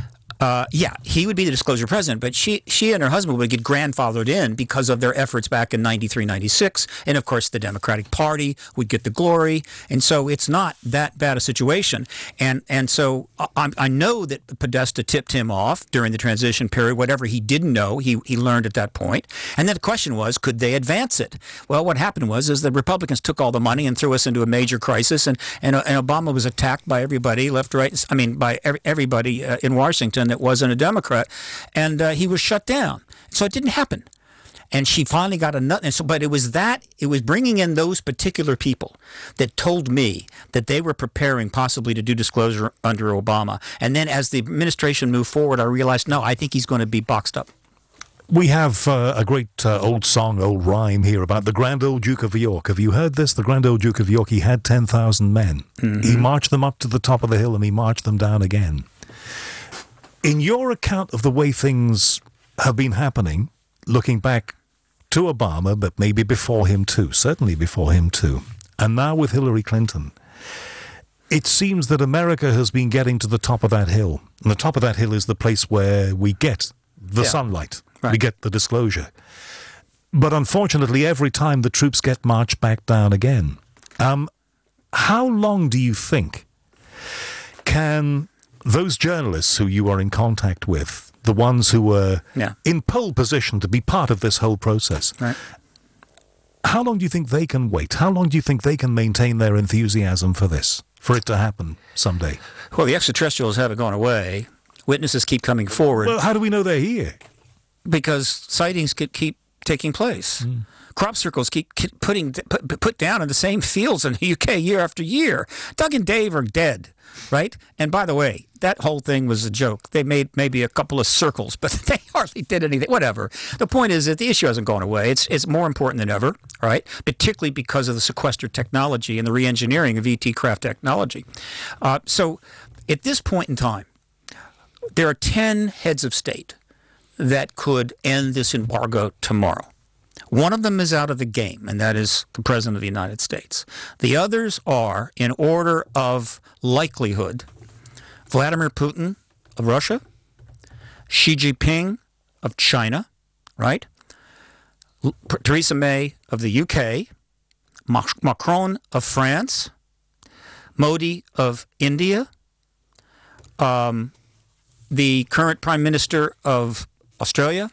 Yeah, he would be the disclosure president, but she and her husband would get grandfathered in because of their efforts back in 93, 96. And of course, the Democratic Party would get the glory. And so it's not that bad a situation. And so I know that Podesta tipped him off during the transition period. Whatever he didn't know, he learned at that point. And then the question was, could they advance it? Well, what happened was the Republicans took all the money and threw us into a major crisis. And Obama was attacked by everybody, left, right, by everybody in Washington that wasn't a Democrat, and he was shut down. So it didn't happen. And she finally got a nut. And so, but it was bringing in those particular people that told me that they were preparing possibly to do disclosure under Obama. And then as the administration moved forward, I realized, no, I think he's going to be boxed up. We have a great old rhyme here about the Grand Old Duke of York. Have you heard this? The Grand Old Duke of York, he had 10,000 men. Mm-hmm. He marched them up to the top of the hill and he marched them down again. In your account of the way things have been happening, looking back to Obama, but maybe before him too, certainly before him too, and now with Hillary Clinton, it seems that America has been getting to the top of that hill. And the top of that hill is the place where we get the sunlight. Right. We get the disclosure. But unfortunately, every time the troops get marched back down again. How long do you think can those journalists who you are in contact with, the ones who were in pole position to be part of this whole process, right, how long do you think they can wait? How long do you think they can maintain their enthusiasm for this, for it to happen someday? Well, the extraterrestrials haven't gone away. Witnesses keep coming forward. Well, how do we know they're here? Because sightings could keep taking place. Mm. Crop circles keep put down in the same fields in the UK year after year. Doug and Dave are dead, right? And by the way, that whole thing was a joke. They made maybe a couple of circles, but they hardly did anything. Whatever. The point is that the issue hasn't gone away. It's more important than ever, right? Particularly because of the sequester technology and the re-engineering of ET craft technology. So at this point in time, there are 10 heads of state that could end this embargo tomorrow. One of them is out of the game, and that is the President of the United States. The others are, in order of likelihood, Vladimir Putin of Russia, Xi Jinping of China, right? Theresa May of the UK, Macron of France, Modi of India, the current Prime Minister of Australia,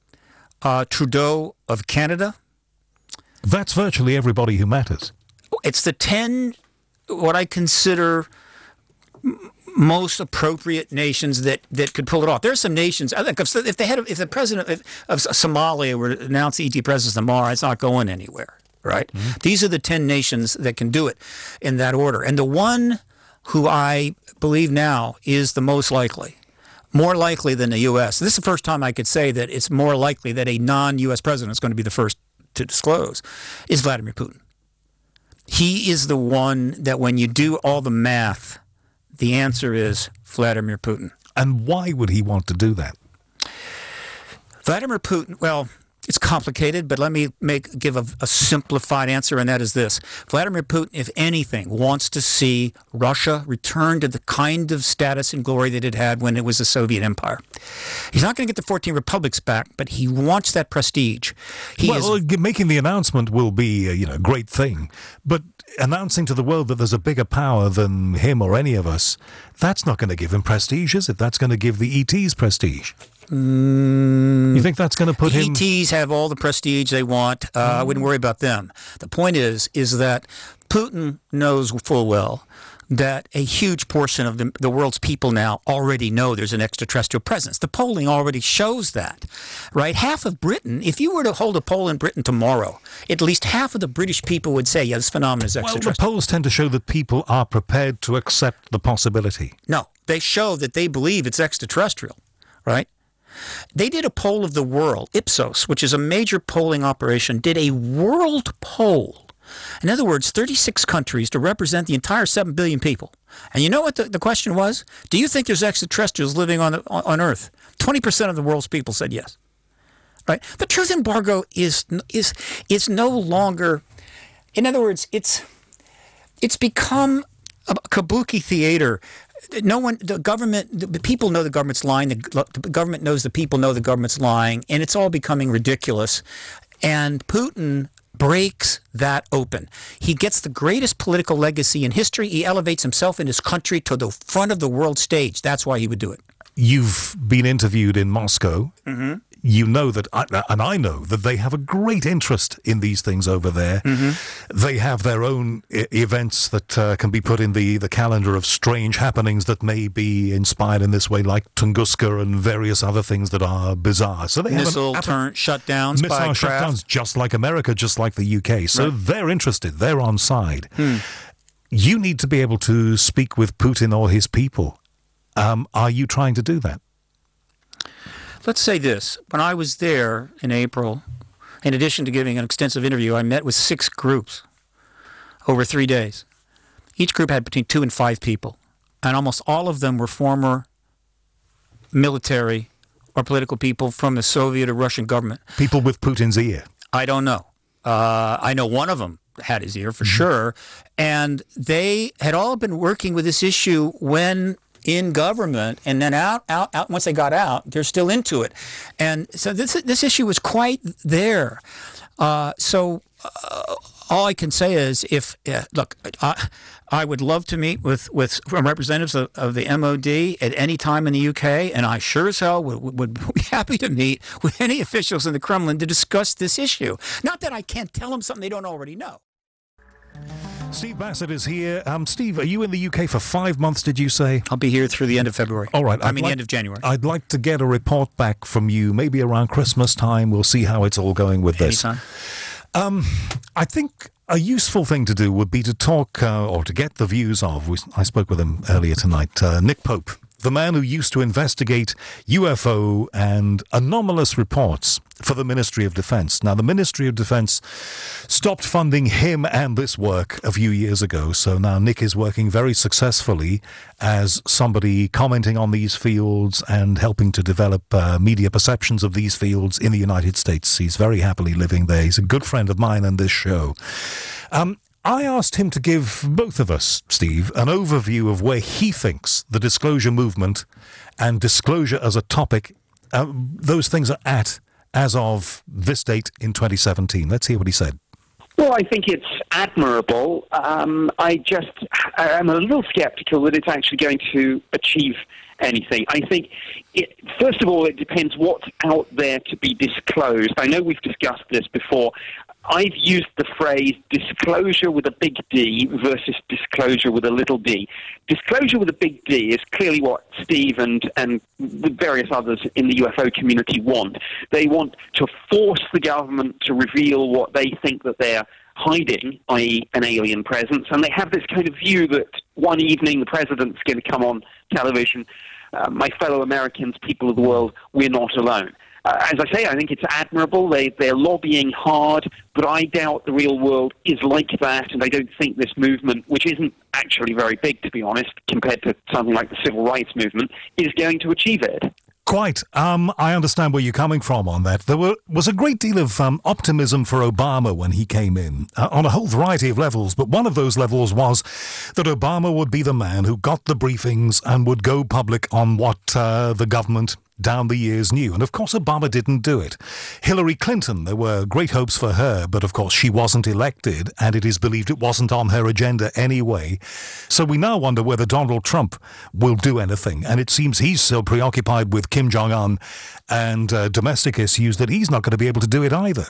Trudeau of Canada. That's virtually everybody who matters. It's the 10, what I consider most appropriate nations that could pull it off. There are some nations. I think if the president of Somalia were to announce the ET presence tomorrow, it's not going anywhere, right? Mm-hmm. These are the 10 nations that can do it in that order. And the one who I believe now is the most likely, more likely than the U.S. This is the first time I could say that it's more likely that a non-U.S. president is going to be the first to disclose, is Vladimir Putin. He is the one that when you do all the math, the answer is Vladimir Putin. And why would he want to do that? Vladimir Putin, well, it's complicated, but let me give a simplified answer, and that is this. Vladimir Putin, if anything, wants to see Russia return to the kind of status and glory that it had when it was the Soviet Empire. He's not going to get the 14 republics back, but he wants that prestige. Making the announcement will be a great thing, but announcing to the world that there's a bigger power than him or any of us, that's not going to give him prestige, is it? That's going to give the ETs prestige. You think that's going to put him... ETs have all the prestige they want. I wouldn't worry about them. The point is that Putin knows full well that a huge portion of the world's people now already know there's an extraterrestrial presence. The polling already shows that, right? Half of Britain, if you were to hold a poll in Britain tomorrow, at least half of the British people would say, yeah, this phenomenon is extraterrestrial. Well, the polls tend to show that people are prepared to accept the possibility. No, they show that they believe it's extraterrestrial, right? They did a poll of the world. Ipsos, which is a major polling operation, did a world poll. In other words, 36 countries to represent the entire 7 billion people. And you know what the question was? Do you think there's extraterrestrials living on Earth? 20% of the world's people said yes. Right? The truth embargo is no longer. In other words, it's become a kabuki theater. no one, the government, the people know the government's lying. The government knows the people know the government's lying, and it's all becoming ridiculous. And Putin breaks that open. He gets the greatest political legacy in history. He elevates himself and his country to the front of the world stage. That's why he would do it. You've been interviewed in Moscow. Mm-hmm. You know that, and I know that they have a great interest in these things over there. Mm-hmm. They have their own events that can be put in the calendar of strange happenings that may be inspired in this way, like Tunguska and various other things that are bizarre. So they missile shutdowns, missile shutdowns, just like America, just like the UK. So they're interested. They're on side. You need to be able to speak with Putin or his people. Are you trying to do that? Let's say this. When I was there in April, in addition to giving an extensive interview, I met with 6 groups over 3 days. Each group had between 2 and 5 people, and almost all of them were former military or political people from the Soviet or Russian government. People with Putin's ear? I don't know. I know one of them had his ear for sure, and they had all been working with this issue when in government, and then out. Once they got out, they're still into it, and so this issue was quite there. All I can say is, look, I would love to meet with representatives of the MOD at any time in the UK, and I sure as hell would be happy to meet with any officials in the Kremlin to discuss this issue. Not that I can't tell them something they don't already know. Steve Bassett is here. Steve, are you in the UK for 5 months, did you say? I'll be here through the end of February. All right. The end of January. I'd like to get a report back from you, maybe around Christmas time. We'll see how it's all going with this. Anytime. I think a useful thing to do would be to talk, or to get the views of, I spoke with him earlier tonight, Nick Pope, the man who used to investigate UFO and anomalous reports for the Ministry of Defense. Now, the Ministry of Defense stopped funding him and this work a few years ago, so now Nick is working very successfully as somebody commenting on these fields and helping to develop media perceptions of these fields in the United States. He's very happily living there. He's a good friend of mine and this show. I asked him to give both of us, Steve, an overview of where he thinks the disclosure movement and disclosure as a topic, those things are at as of this date in 2017. Let's hear what he said. Well, I think it's admirable. I'm a little skeptical that it's actually going to achieve anything. I think, first of all, it depends what's out there to be disclosed. I know we've discussed this before. I've used the phrase disclosure with a big D versus disclosure with a little d. Disclosure with a big D is clearly what Steve and various others in the UFO community want. They want to force the government to reveal what they think that they're hiding, i.e. an alien presence, and they have this kind of view that one evening the president's going to come on television, my fellow Americans, people of the world, we're not alone. As I say, I think it's admirable. They're lobbying hard, but I doubt the real world is like that, and I don't think this movement, which isn't actually very big, to be honest, compared to something like the civil rights movement, is going to achieve it. Quite. I understand where you're coming from on that. There was a great deal of optimism for Obama when he came in, on a whole variety of levels, but one of those levels was that Obama would be the man who got the briefings and would go public on what the government down the years knew. And of course Obama didn't do it. Hillary Clinton, there were great hopes for her, but of course she wasn't elected, and it is believed it wasn't on her agenda anyway. So we now wonder whether Donald Trump will do anything, and it seems he's so preoccupied with Kim Jong-un and domestic issues that he's not going to be able to do it either.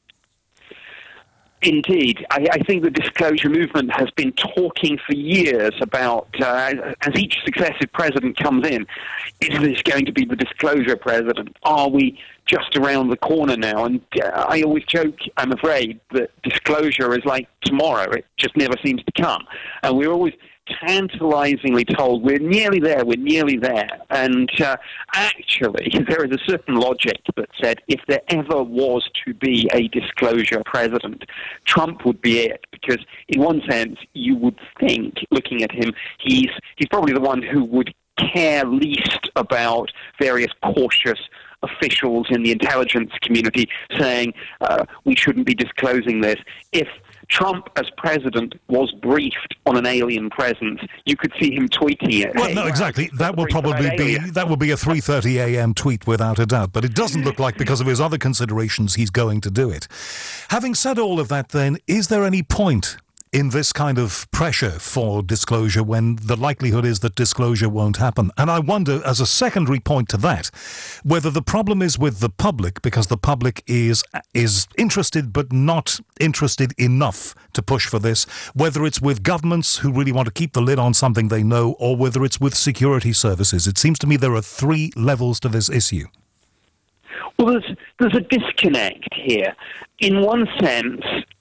Indeed. I think the disclosure movement has been talking for years about, as each successive president comes in, is this going to be the disclosure president? Are we just around the corner now? And I always joke, I'm afraid, that disclosure is like tomorrow. It just never seems to come. And we're always tantalizingly told we're nearly there. And actually, there is a certain logic that said if there ever was to be a disclosure president, Trump would be it, because in one sense you would think, looking at him, he's probably the one who would care least about various cautious officials in the intelligence community saying we shouldn't be disclosing this. If Trump, as president, was briefed on an alien presence, you could see him tweeting it. Well, no, exactly. That will probably be a 3:30 a.m. tweet without a doubt. But it doesn't look like, because of his other considerations, he's going to do it. Having said all of that, then, is there any point in this kind of pressure for disclosure when the likelihood is that disclosure won't happen? And I wonder, as a secondary point to that, whether the problem is with the public, because the public is interested but not interested enough to push for this, whether it's with governments who really want to keep the lid on something they know, or whether it's with security services. It seems to me there are three levels to this issue. Well, there's a disconnect here. In one sense,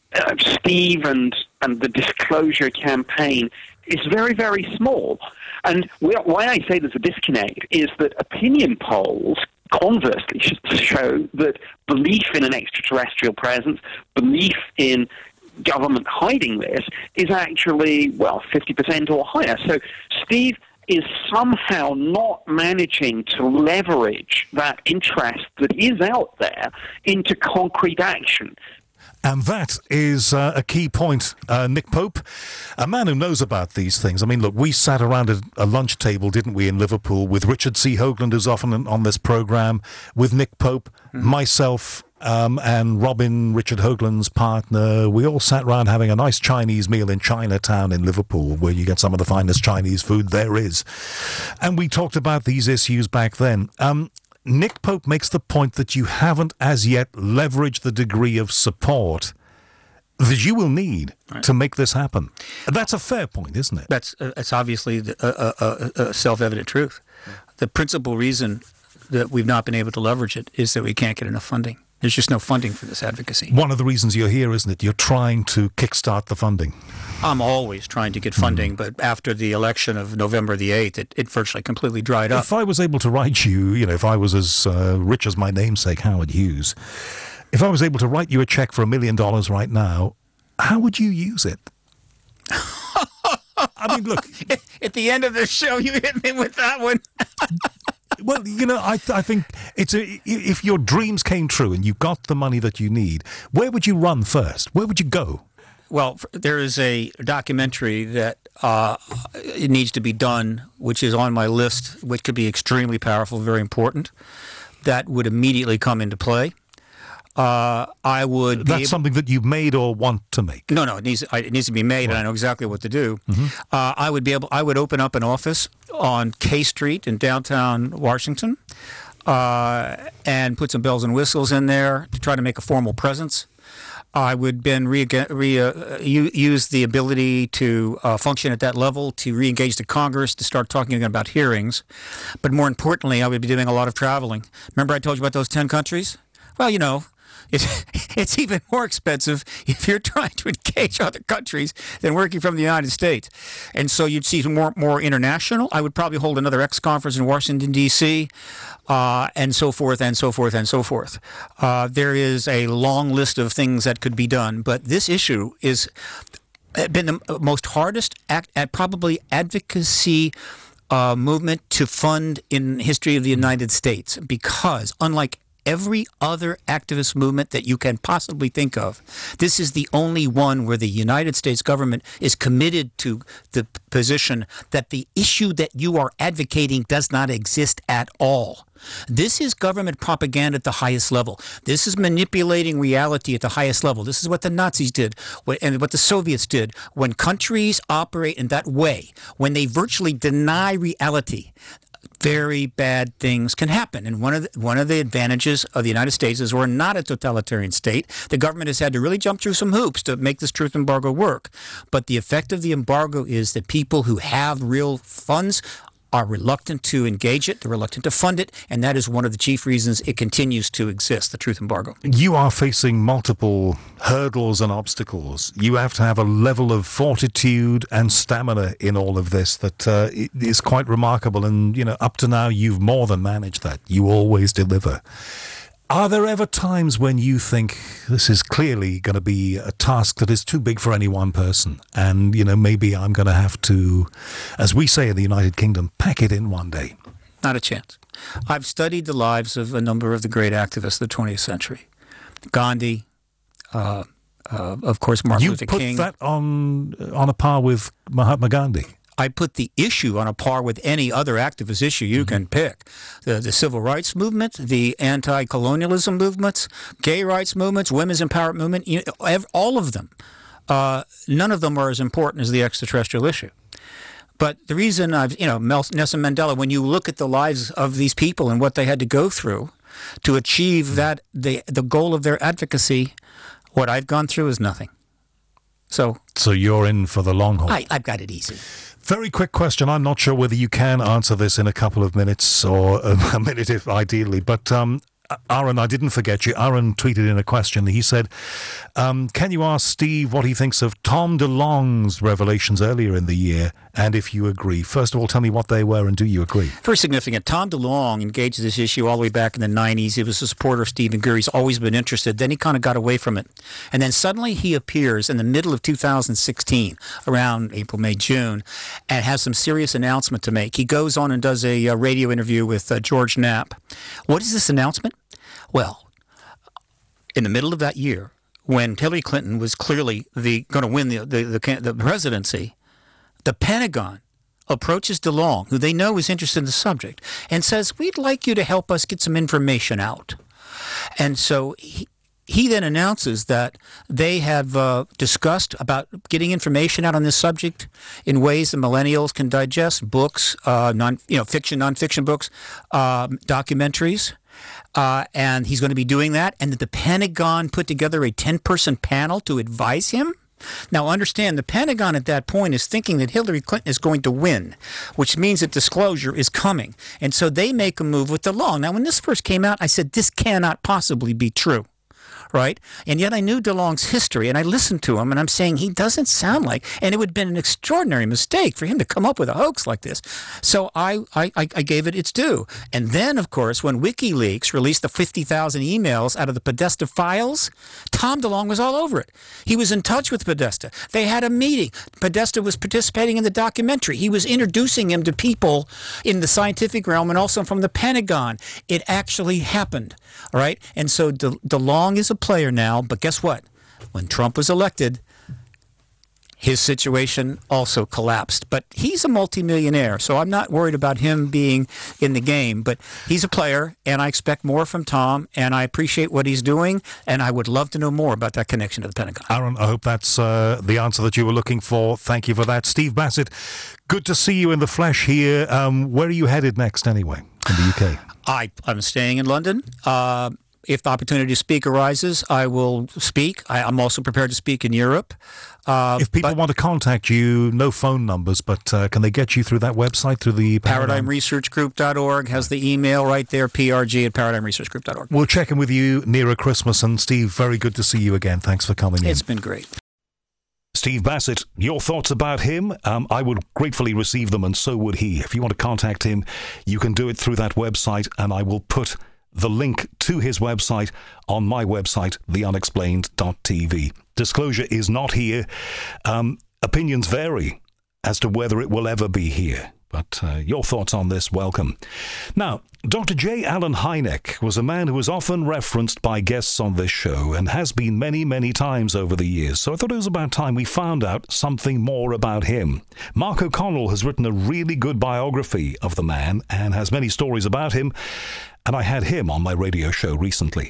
Steve and the disclosure campaign is very, very small. And why I say there's a disconnect is that opinion polls conversely show that belief in an extraterrestrial presence, belief in government hiding this, is actually, 50% or higher. So Steve is somehow not managing to leverage that interest that is out there into concrete action. And that is a key point. Nick Pope, a man who knows about these things. I mean, look, we sat around a lunch table, didn't we, in Liverpool, with Richard C. Hoagland, who's often on this programme, with Nick Pope, myself, and Robin, Richard Hoagland's partner. We all sat around having a nice Chinese meal in Chinatown in Liverpool, where you get some of the finest Chinese food there is. And we talked about these issues back then. Nick Pope makes the point that you haven't as yet leveraged the degree of support that you will need to make this happen. That's a fair point, isn't it? That's obviously a self-evident truth. The principal reason that we've not been able to leverage it is that we can't get enough funding. There's just no funding for this advocacy. One of the reasons you're here, isn't it? You're trying to kickstart the funding. I'm always trying to get funding, but after the election of November the 8th, it virtually completely dried up. If I was able to write you, if I was as rich as my namesake, Howard Hughes, if I was able to write you a check for $1 million right now, how would you use it? I mean, look. At the end of the show, you hit me with that one. Well, I think if your dreams came true and you got the money that you need, where would you run first? Where would you go? Well, there is a documentary that it needs to be done, which is on my list, which could be extremely powerful, very important, that would immediately come into play. That's something that you've made or want to make? No, it needs to be made, and I know exactly what to do. Mm-hmm. I would open up an office on K Street in downtown Washington, and put some bells and whistles in there to try to make a formal presence. I would then use the ability to function at that level to re-engage the Congress, to start talking about hearings. But more importantly, I would be doing a lot of traveling. Remember I told you about those 10 countries? Well, it's even more expensive if you're trying to engage other countries than working from the United States. And so you'd see more international. I would probably hold another X conference in Washington, D.C., and so forth, and so forth, and so forth. There is a long list of things that could be done, but this issue is been the most hardest probably advocacy movement to fund in the history of the United States, because unlike every other activist movement that you can possibly think of, this is the only one where the United States government is committed to the position that the issue that you are advocating does not exist at all. This is government propaganda at the highest level. This is manipulating reality at the highest level. This is what the Nazis did and what the Soviets did. When countries operate in that way, when they virtually deny reality, very bad things can happen. And one of the advantages of the United States is we're not a totalitarian state. The government has had to really jump through some hoops to make this truth embargo work. But the effect of the embargo is that people who have real funds are reluctant to engage it, they're reluctant to fund it, and that is one of the chief reasons it continues to exist, the truth embargo. You are facing multiple hurdles and obstacles. You have to have a level of fortitude and stamina in all of this that is quite remarkable, and up to now you've more than managed that. You always deliver. Are there ever times when you think this is clearly going to be a task that is too big for any one person, and, maybe I'm going to have to, as we say in the United Kingdom, pack it in one day? Not a chance. I've studied the lives of a number of the great activists of the 20th century. Gandhi, Of course, Martin Luther King. You put that on a par with Mahatma Gandhi. I put the issue on a par with any other activist issue you can pick. The civil rights movement, the anti-colonialism movements, gay rights movements, women's empowerment movement, all of them. None of them are as important as the extraterrestrial issue. But the reason Nelson Mandela, when you look at the lives of these people and what they had to go through to achieve that, the goal of their advocacy, what I've gone through is nothing. So you're in for the long haul. I've got it easy. Very quick question. I'm not sure whether you can answer this in a couple of minutes or a minute, if ideally. But Aaron, I didn't forget you. Aaron tweeted in a question. He said, can you ask Steve what he thinks of Tom DeLonge's revelations earlier in the year, and if you agree? First of all, tell me what they were, and do you agree? Very significant. Tom DeLonge engaged this issue all the way back in the 90s. He was a supporter of Stephen Greer. He's always been interested. Then he kind of got away from it. And then suddenly he appears in the middle of 2016, around April, May, June, and has some serious announcement to make. He goes on and does a radio interview with George Knapp. What is this announcement? Well, in the middle of that year, when Hillary Clinton was clearly going to win the presidency, the Pentagon approaches DeLonge, who they know is interested in the subject, and says, we'd like you to help us get some information out. And so he then announces that they have discussed about getting information out on this subject in ways that millennials can digest, books, fiction, nonfiction books, documentaries. And he's going to be doing that, and that the Pentagon put together a 10-person panel to advise him. Now, understand, the Pentagon at that point is thinking that Hillary Clinton is going to win, which means that disclosure is coming. And so they make a move with DeLonge. Now, when this first came out, I said, this cannot possibly be true. Right? And yet I knew DeLonge's history, and I listened to him, and I'm saying he doesn't sound like, and it would have been an extraordinary mistake for him to come up with a hoax like this. So I gave it its due. And then, of course, when WikiLeaks released the 50,000 emails out of the Podesta files, Tom DeLonge was all over it. He was in touch with Podesta. They had a meeting. Podesta was participating in the documentary. He was introducing him to people in the scientific realm and also from the Pentagon. It actually happened. All right? And so DeLonge is a player now, but guess what? When Trump was elected, his situation also collapsed. But he's a multimillionaire, so I'm not worried about him being in the game. But he's a player, and I expect more from Tom, and I appreciate what he's doing, and I would love to know more about that connection to the Pentagon. Aaron, I hope that's the answer that you were looking for. Thank you for that. Steve Bassett, good to see you in the flesh here. Where are you headed next, anyway, in the UK? I'm staying in London. If the opportunity to speak arises, I will speak. I'm also prepared to speak in Europe. If people want to contact you, no phone numbers, but can they get you through that website, through the ParadigmResearchGroup.org has the email right there, prg@ParadigmResearchGroup.org. We'll check in with you nearer Christmas. And Steve, very good to see you again. Thanks for coming in. It's been great. Steve Bassett, your thoughts about him? I would gratefully receive them, and so would he. If you want to contact him, you can do it through that website, and I will put the link to his website on my website, theunexplained.tv. Disclosure is not here. Opinions vary as to whether it will ever be here. But your thoughts on this, welcome. Now, Dr. J. Allen Hynek was a man who was often referenced by guests on this show and has been many, many times over the years. So I thought it was about time we found out something more about him. Mark O'Connell has written a really good biography of the man and has many stories about him. And I had him on my radio show recently.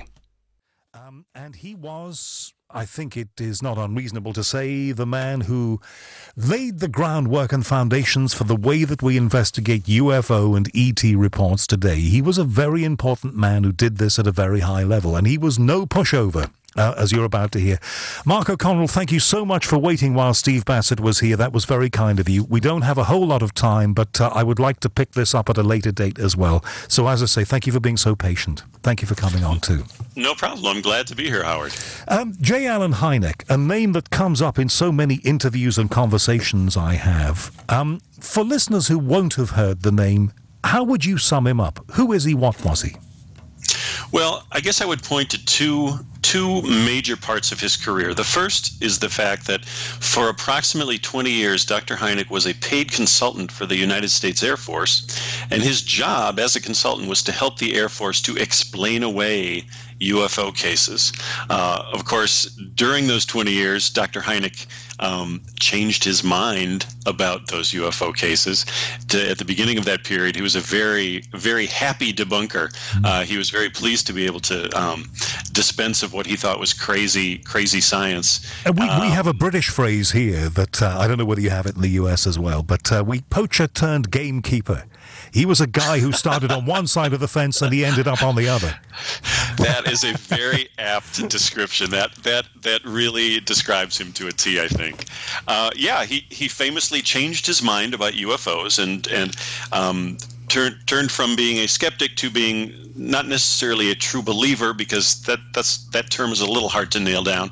And he was, I think it is not unreasonable to say, the man who laid the groundwork and foundations for the way that we investigate UFO and ET reports today. He was a very important man who did this at a very high level, and he was no pushover. As you're about to hear. Mark O'Connell, thank you so much for waiting while Steve Bassett was here. That was very kind of you. We don't have a whole lot of time, but I would like to pick this up at a later date as well. So as I say, thank you for being so patient. Thank you for coming on too. No problem. I'm glad to be here, Howard. J. Allen Hynek, a name that comes up in so many interviews and conversations I have. For listeners who won't have heard the name, how would you sum him up? Who is he? What was he? Well, I guess I would point to two two major parts of his career. The first is the fact that for approximately 20 years, Dr. Hynek was a paid consultant for the United States Air Force, and his job as a consultant was to help the Air Force to explain away UFO cases. Of course, during those 20 years, Dr. Hynek changed his mind about those UFO cases. At the beginning of that period, he was a very, very happy debunker. He was very pleased to be able to dispense of what he thought was crazy science. And we have a British phrase here that I don't know whether you have it in the US as well, but we poacher turned gamekeeper. He was a guy who started on one side of the fence and he ended up on the other. That is a very apt description. That really describes him to a T, I think. He famously changed his mind about UFOs and turned from being a skeptic to being not necessarily a true believer, because that term is a little hard to nail down,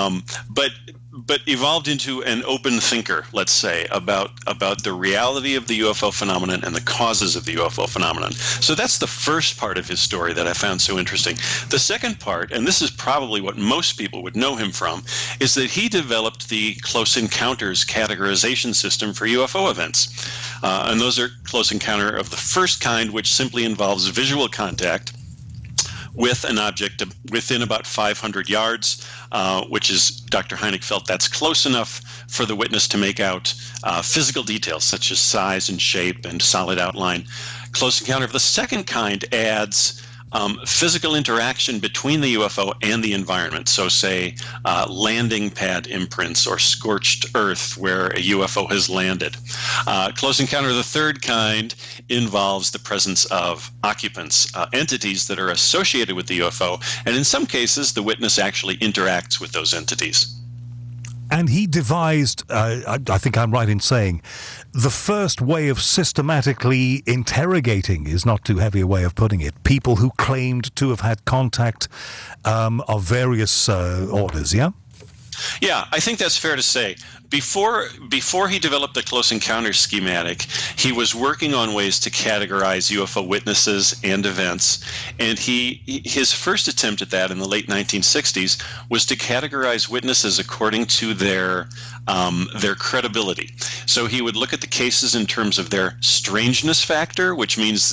but evolved into an open thinker, let's say, about the reality of the UFO phenomenon and the causes of the UFO phenomenon. So that's the first part of his story that I found so interesting. The second part, and this is probably what most people would know him from, is that he developed the close encounters categorization system for UFO events. And those are close encounter of the first kind, which simply involves visual contact with an object within about 500 yards, which is, Dr. Hynek felt that's close enough for the witness to make out physical details such as size and shape and solid outline. Close encounter of the second kind adds physical interaction between the UFO and the environment. So say landing pad imprints or scorched earth where a UFO has landed. Close encounter of the third kind involves the presence of occupants, entities that are associated with the UFO, and in some cases the witness actually interacts with those entities. And he devised, I think I'm right in saying, the first way of systematically interrogating, is not too heavy a way of putting it, people who claimed to have had contact of various orders, yeah? Yeah, I think that's fair to say. Before he developed the close encounter schematic, he was working on ways to categorize UFO witnesses and events, and his first attempt at that in the late 1960s was to categorize witnesses according to their credibility. So he would look at the cases in terms of their strangeness factor, which means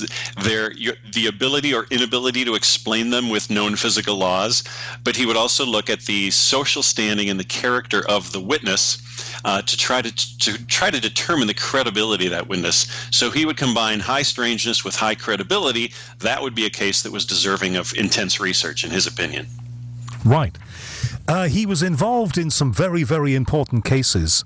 the ability or inability to explain them with known physical laws, but he would also look at the social standing and the character of the witness to try to determine the credibility of that witness. So he would combine high strangeness with high credibility. That would be a case that was deserving of intense research, in his opinion. Right. He was involved in some very, very important cases.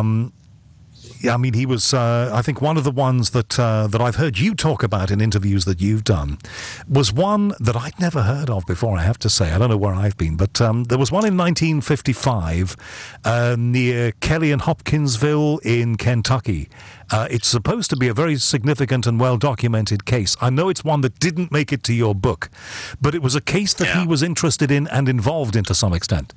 I mean, he was, I think one of the ones that I've heard you talk about in interviews that you've done was one that I'd never heard of before, I have to say. I don't know where I've been, but there was one in 1955 near Kelly and Hopkinsville in Kentucky. It's supposed to be a very significant and well-documented case. I know it's one that didn't make it to your book, but it was a case that he was interested in and involved in to some extent.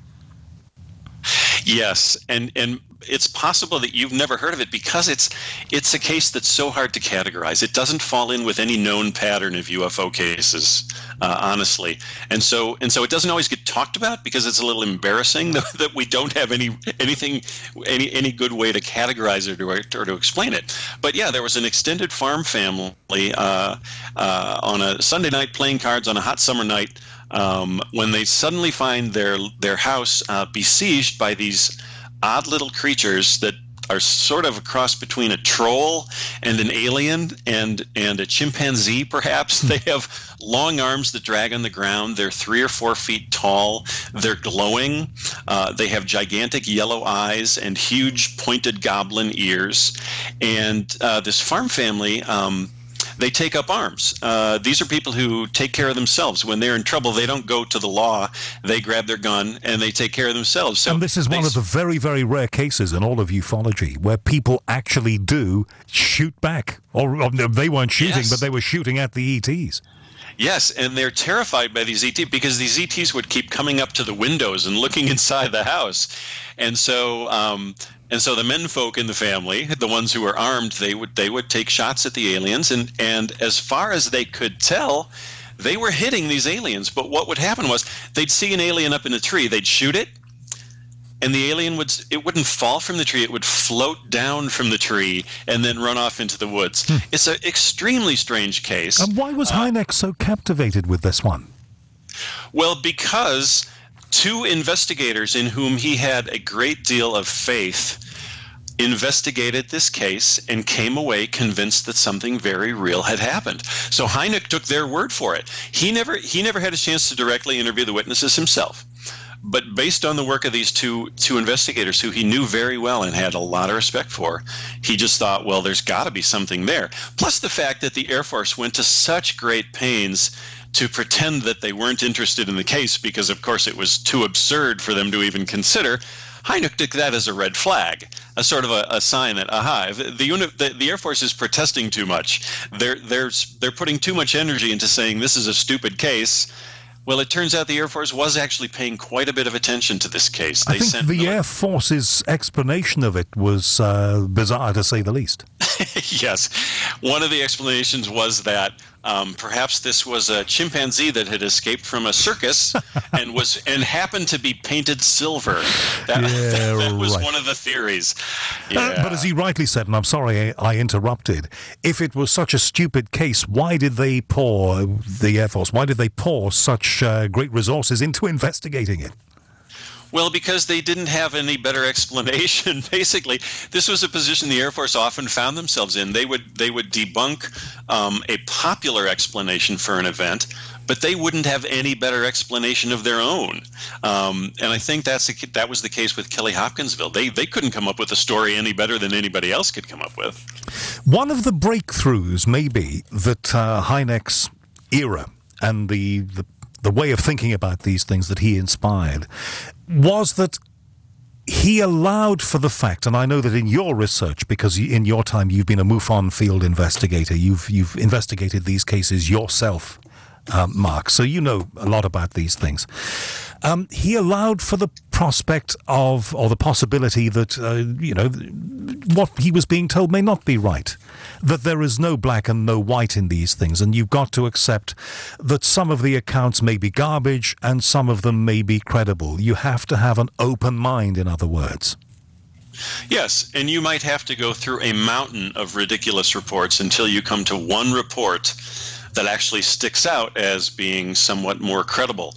Yes, and it's possible that you've never heard of it because it's a case that's so hard to categorize. It doesn't fall in with any known pattern of UFO cases, honestly, and so it doesn't always get talked about because it's a little embarrassing that we don't have any good way to categorize it or to explain it. But yeah, there was an extended farm family on a Sunday night playing cards on a hot summer night. When they suddenly find their house besieged by these odd little creatures that are sort of a cross between a troll and an alien and a chimpanzee, perhaps. They have long arms that drag on the ground. They're 3 or 4 feet tall. They're glowing. They have gigantic yellow eyes and huge pointed goblin ears. And this farm family, they take up arms. These are people who take care of themselves. When they're in trouble, they don't go to the law. They grab their gun and they take care of themselves. So and this is one of the very, very rare cases in all of ufology where people actually do shoot back. Or they weren't shooting, but they were shooting at the ETs. Yes, and they're terrified by these ETs because these ETs would keep coming up to the windows and looking inside the house. And so the menfolk in the family, the ones who were armed, they would take shots at the aliens, and as far as they could tell, they were hitting these aliens. But what would happen was they'd see an alien up in a tree, they'd shoot it, and the alien wouldn't fall from the tree, it would float down from the tree and then run off into the woods. It's an extremely strange case. And why was Hynek so captivated with this one? Well, because two investigators in whom he had a great deal of faith investigated this case and came away convinced that something very real had happened. So Hynek took their word for it. He never had a chance to directly interview the witnesses himself. But based on the work of these two investigators who he knew very well and had a lot of respect for, he just thought, well, there's got to be something there. Plus the fact that the Air Force went to such great pains to pretend that they weren't interested in the case because, of course, it was too absurd for them to even consider. Hynek took that as a red flag, a sort of a sign that, the Air Force is protesting too much. They're putting too much energy into saying this is a stupid case. Well, it turns out the Air Force was actually paying quite a bit of attention to this case. I think the Air Force's explanation of it was bizarre, to say the least. Yes. One of the explanations was that perhaps this was a chimpanzee that had escaped from a circus and happened to be painted silver. That was one of the theories. Yeah. But as he rightly said, and I'm sorry I interrupted, if it was such a stupid case, why did they pour, the Air Force, why did they pour such great resources into investigating it? Well, because they didn't have any better explanation. Basically, this was a position the Air Force often found themselves in. They would debunk a popular explanation for an event, but they wouldn't have any better explanation of their own. And I think that was the case with Kelly Hopkinsville. They couldn't come up with a story any better than anybody else could come up with. One of the breakthroughs may be that Hynek's era and the way of thinking about these things that he inspired was that he allowed for the fact, and I know that in your research, because in your time you've been a MUFON field investigator, you've investigated these cases yourself, Mark, so you know a lot about these things. He allowed for the prospect of, or the possibility that, what he was being told may not be right, that there is no black and no white in these things, and you've got to accept that some of the accounts may be garbage and some of them may be credible. You have to have an open mind, in other words. Yes, and you might have to go through a mountain of ridiculous reports until you come to one report that actually sticks out as being somewhat more credible.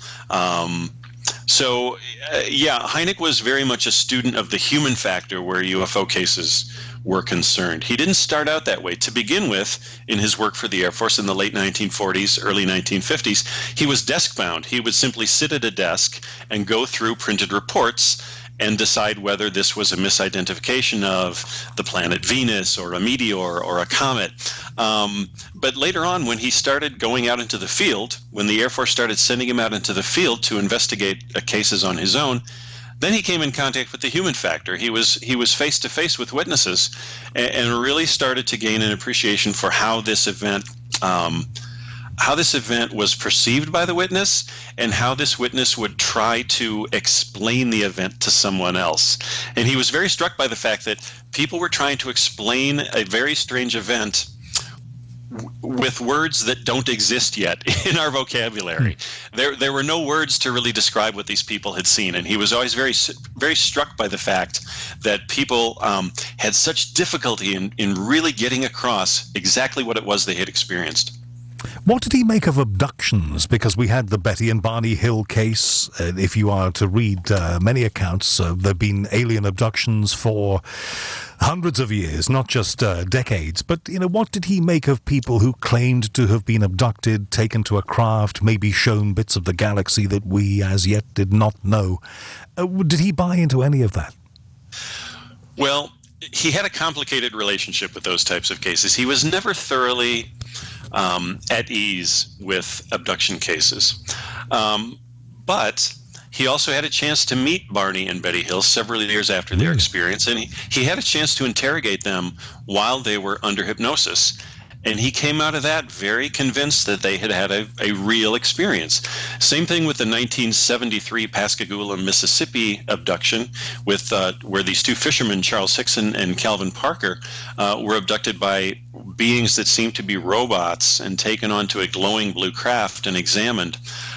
Hynek was very much a student of the human factor where UFO cases were concerned. He didn't start out that way. To begin with, in his work for the Air Force in the late 1940s, early 1950s, he was desk-bound. He would simply sit at a desk and go through printed reports and decide whether this was a misidentification of the planet Venus or a meteor or a comet. But later on, when he started going out into the field, when the Air Force started sending him out into the field to investigate cases on his own, then he came in contact with the human factor. He was face to face with witnesses and really started to gain an appreciation for how this event was perceived by the witness and how this witness would try to explain the event to someone else. And he was very struck by the fact that people were trying to explain a very strange event with words that don't exist yet in our vocabulary. There were no words to really describe what these people had seen, and he was always very, very struck by the fact that people had such difficulty in really getting across exactly what it was they had experienced. What did he make of abductions? Because we had the Betty and Barney Hill case. If you are to read many accounts, there have been alien abductions for hundreds of years, not just decades. But, what did he make of people who claimed to have been abducted, taken to a craft, maybe shown bits of the galaxy that we as yet did not know? Did he buy into any of that? Well, he had a complicated relationship with those types of cases. He was never thoroughly at ease with abduction cases. But he also had a chance to meet Barney and Betty Hill several years after their experience, and he had a chance to interrogate them while they were under hypnosis. And he came out of that very convinced that they had had a real experience. Same thing with the 1973 Pascagoula, Mississippi abduction, with where these two fishermen, Charles Hickson and Calvin Parker, were abducted by beings that seemed to be robots and taken onto a glowing blue craft and examined.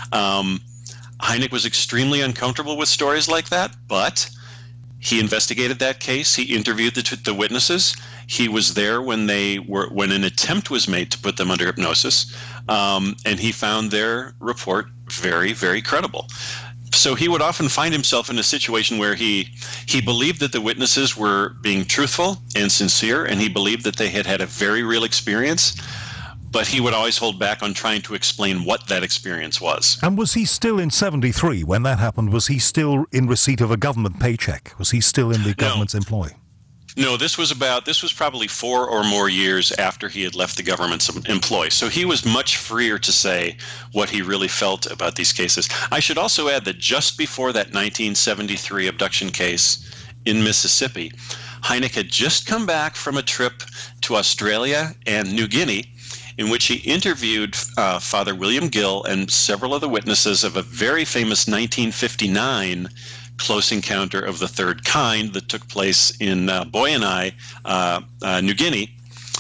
Hynek was extremely uncomfortable with stories like that, but he investigated that case. He interviewed the witnesses. He was there when an attempt was made to put them under hypnosis, and he found their report very, very credible. So he would often find himself in a situation where he believed that the witnesses were being truthful and sincere, and he believed that they had had a very real experience, but he would always hold back on trying to explain what that experience was. And was he still in 73 when that happened? Was he still in receipt of a government paycheck? Was he still in the government's employ? No, this was probably 4 or more years after he had left the government's employ. So he was much freer to say what he really felt about these cases. I should also add that just before that 1973 abduction case in Mississippi, Hynek had just come back from a trip to Australia and New Guinea, in which he interviewed Father William Gill and several of the witnesses of a very famous 1959 close encounter of the third kind that took place in Boyani, New Guinea,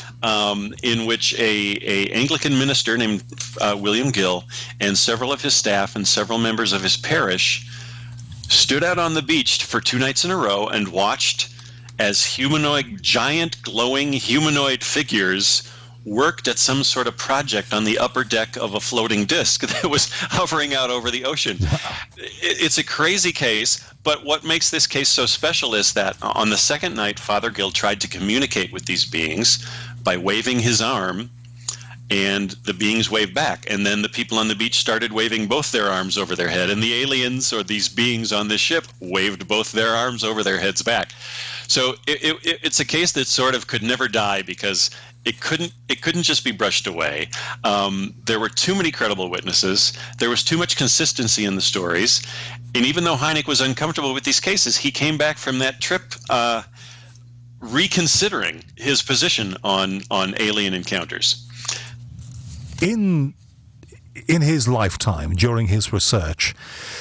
in which a Anglican minister named William Gill and several of his staff and several members of his parish stood out on the beach for 2 nights in a row and watched as giant glowing humanoid figures worked at some sort of project on the upper deck of a floating disc that was hovering out over the ocean. Wow. It's a crazy case, but what makes this case so special is that on the second night, Father Gill tried to communicate with these beings by waving his arm, and the beings waved back. And then the people on the beach started waving both their arms over their head, and the aliens, or these beings on this ship, waved both their arms over their heads back. So it's a case that sort of could never die because it couldn't just be brushed away. There were too many credible witnesses. There was too much consistency in the stories. And even though Hynek was uncomfortable with these cases, he came back from that trip reconsidering his position on alien encounters. In his lifetime, during his research,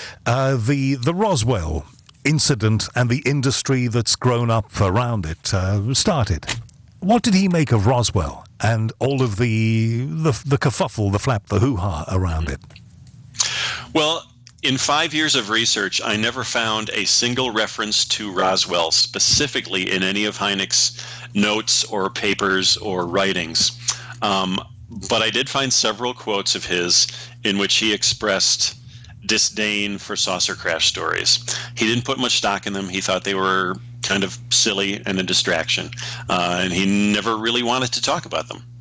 the Roswell incident and the industry that's grown up around it started. What did he make of Roswell and all of the kerfuffle, the flap, the hoo-ha around it? Well, in 5 years of research, I never found a single reference to Roswell specifically in any of Hynek's notes or papers or writings. But I did find several quotes of his in which he expressed disdain for saucer crash stories. He didn't put much stock in them. He thought they were kind of silly and a distraction, and he never really wanted to talk about them.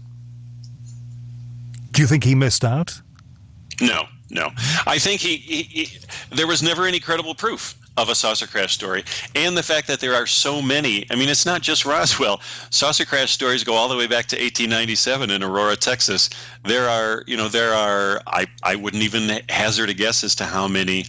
Do you think he missed out? No. I think there was never any credible proof of a saucer crash story, and the fact that there are so many. I mean, it's not just Roswell. Saucer crash stories go all the way back to 1897 in Aurora, Texas. There are, I wouldn't even hazard a guess as to how many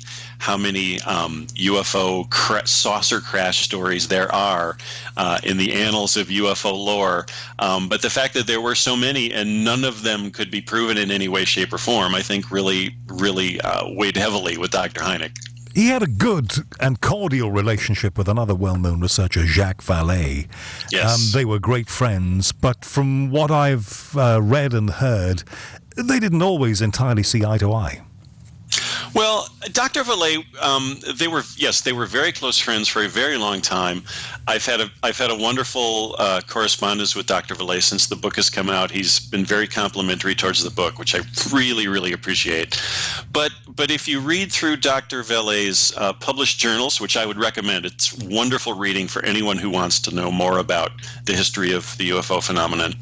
UFO saucer crash stories there are in the annals of UFO lore. But the fact that there were so many and none of them could be proven in any way, shape, or form, I think really weighed heavily with Dr. Hynek. He had a good and cordial relationship with another well-known researcher, Jacques Vallée. Yes. They were great friends, but from what I've read and heard, they didn't always entirely see eye to eye. Well, Dr. Vallée, they were very close friends for a very long time. I've had a wonderful correspondence with Dr. Vallée since the book has come out. He's been very complimentary towards the book, which I really, really appreciate. But if you read through Dr. Vallée's published journals, which I would recommend, it's wonderful reading for anyone who wants to know more about the history of the UFO phenomenon.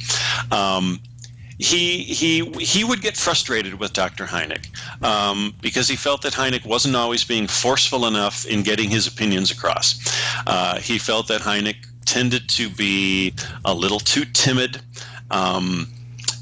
He would get frustrated with Dr. Hynek because he felt that Hynek wasn't always being forceful enough in getting his opinions across. He felt that Hynek tended to be a little too timid,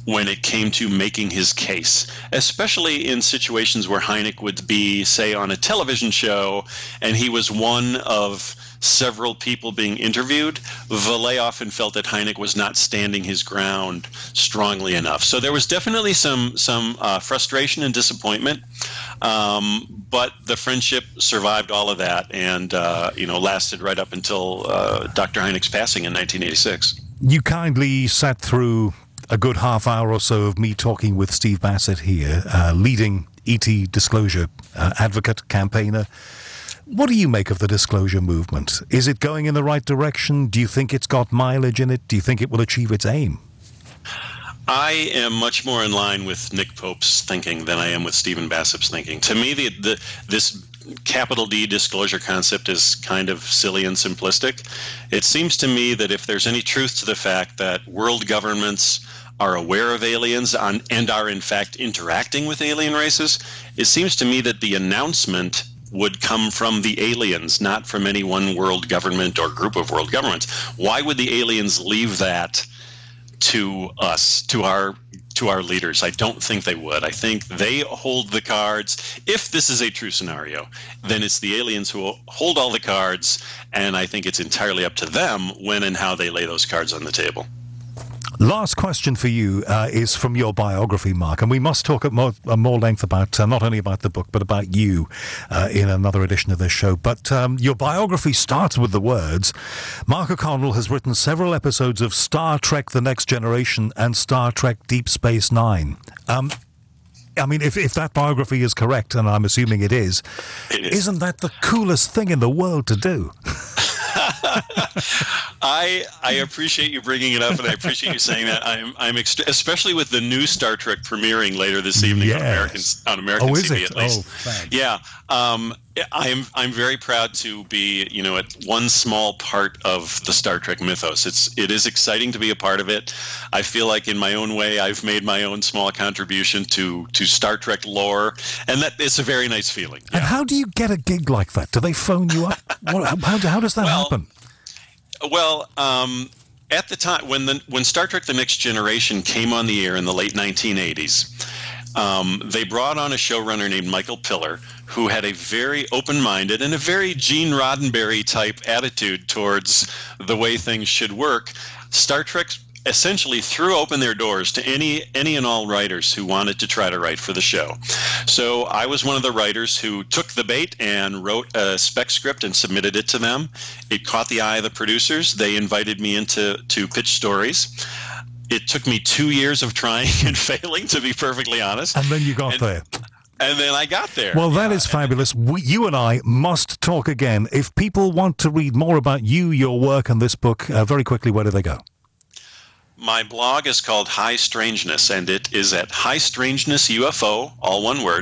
when it came to making his case, especially in situations where Hynek would be, say, on a television show, and he was one of several people being interviewed. Vallée often felt that Hynek was not standing his ground strongly enough. So there was definitely some frustration and disappointment, but the friendship survived all of that, and lasted right up until Dr. Hynek's passing in 1986. You kindly sat through a good half hour or so of me talking with Steve Bassett here, leading ET disclosure advocate, campaigner. What do you make of the disclosure movement? Is it going in the right direction? Do you think it's got mileage in it? Do you think it will achieve its aim? I am much more in line with Nick Pope's thinking than I am with Stephen Bassett's thinking. To me, this capital D disclosure concept is kind of silly and simplistic. It seems to me that if there's any truth to the fact that world governments are aware of aliens and are in fact interacting with alien races, it seems to me that the announcement would come from the aliens, not from any one world government or group of world governments. Why would the aliens leave that to us, to our leaders? I don't think they would. I think they hold the cards. If this is a true scenario, then it's the aliens who hold all the cards, and I think it's entirely up to them when and how they lay those cards on the table. Last question for you is from your biography, Mark, and we must talk at more length about not only about the book but about you in another edition of this show. But your biography starts with the words, Mark O'Connell has written several episodes of Star Trek The Next Generation and Star Trek Deep Space Nine. I mean, if that biography is correct, and I'm assuming it is, isn't that the coolest thing in the world to do? I appreciate you bringing it up, and I appreciate you saying that. I'm especially with the new Star Trek premiering later this evening on American TV at least. Thanks. Yeah, I'm very proud to be at one small part of the Star Trek mythos. It is exciting to be a part of it. I feel like in my own way I've made my own small contribution to Star Trek lore, and that it's a very nice feeling. And how do you get a gig like that? Do they phone you up? How does that happen? Well, at the time when Star Trek: The Next Generation came on the air in the late 1980s, they brought on a showrunner named Michael Piller, who had a very open-minded and a very Gene Roddenberry type attitude towards the way things should work. Star Trek essentially threw open their doors to any and all writers who wanted to try to write for the show. So I was one of the writers who took the bait and wrote a spec script and submitted it to them. It caught the eye of the producers. They invited me in to pitch stories. It took me 2 years of trying and failing, to be perfectly honest. And then you got there. And then I got there. Well, that is fabulous. You and I must talk again. If people want to read more about you, your work, and this book, very quickly, where do they go? My blog is called High Strangeness, and it is at High Strangeness UFO, all one word,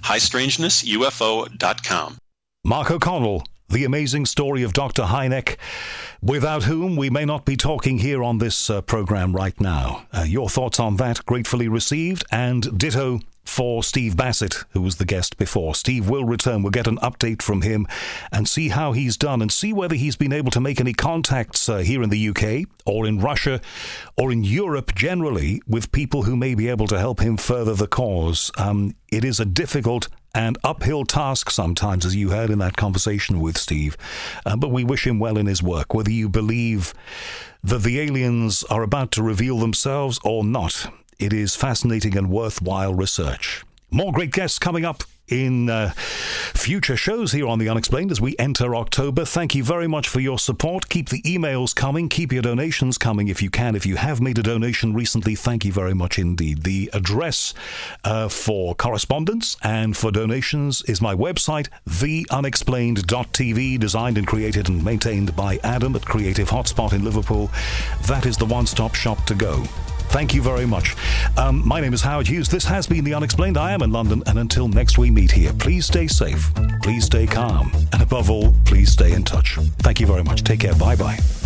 highstrangenessufo.com. Mark O'Connell, the amazing story of Dr. Hynek, without whom we may not be talking here on this program right now. Your thoughts on that gratefully received, and ditto for Steve Bassett, who was the guest before. Steve will return. We'll get an update from him and see how he's done and see whether he's been able to make any contacts here in the UK or in Russia or in Europe generally with people who may be able to help him further the cause. It is a difficult and uphill task sometimes, as you heard in that conversation with Steve. But we wish him well in his work, whether you believe that the aliens are about to reveal themselves or not. It is fascinating and worthwhile research. More great guests coming up in future shows here on The Unexplained as we enter October. Thank you very much for your support. Keep the emails coming. Keep your donations coming if you can. If you have made a donation recently, thank you very much indeed. The address for correspondence and for donations is my website, theunexplained.tv, designed and created and maintained by Adam at Creative Hotspot in Liverpool. That is the one-stop shop to go. Thank you very much. My name is Howard Hughes. This has been The Unexplained. I am in London, and until next we meet here, please stay safe, please stay calm, and above all, please stay in touch. Thank you very much. Take care. Bye-bye.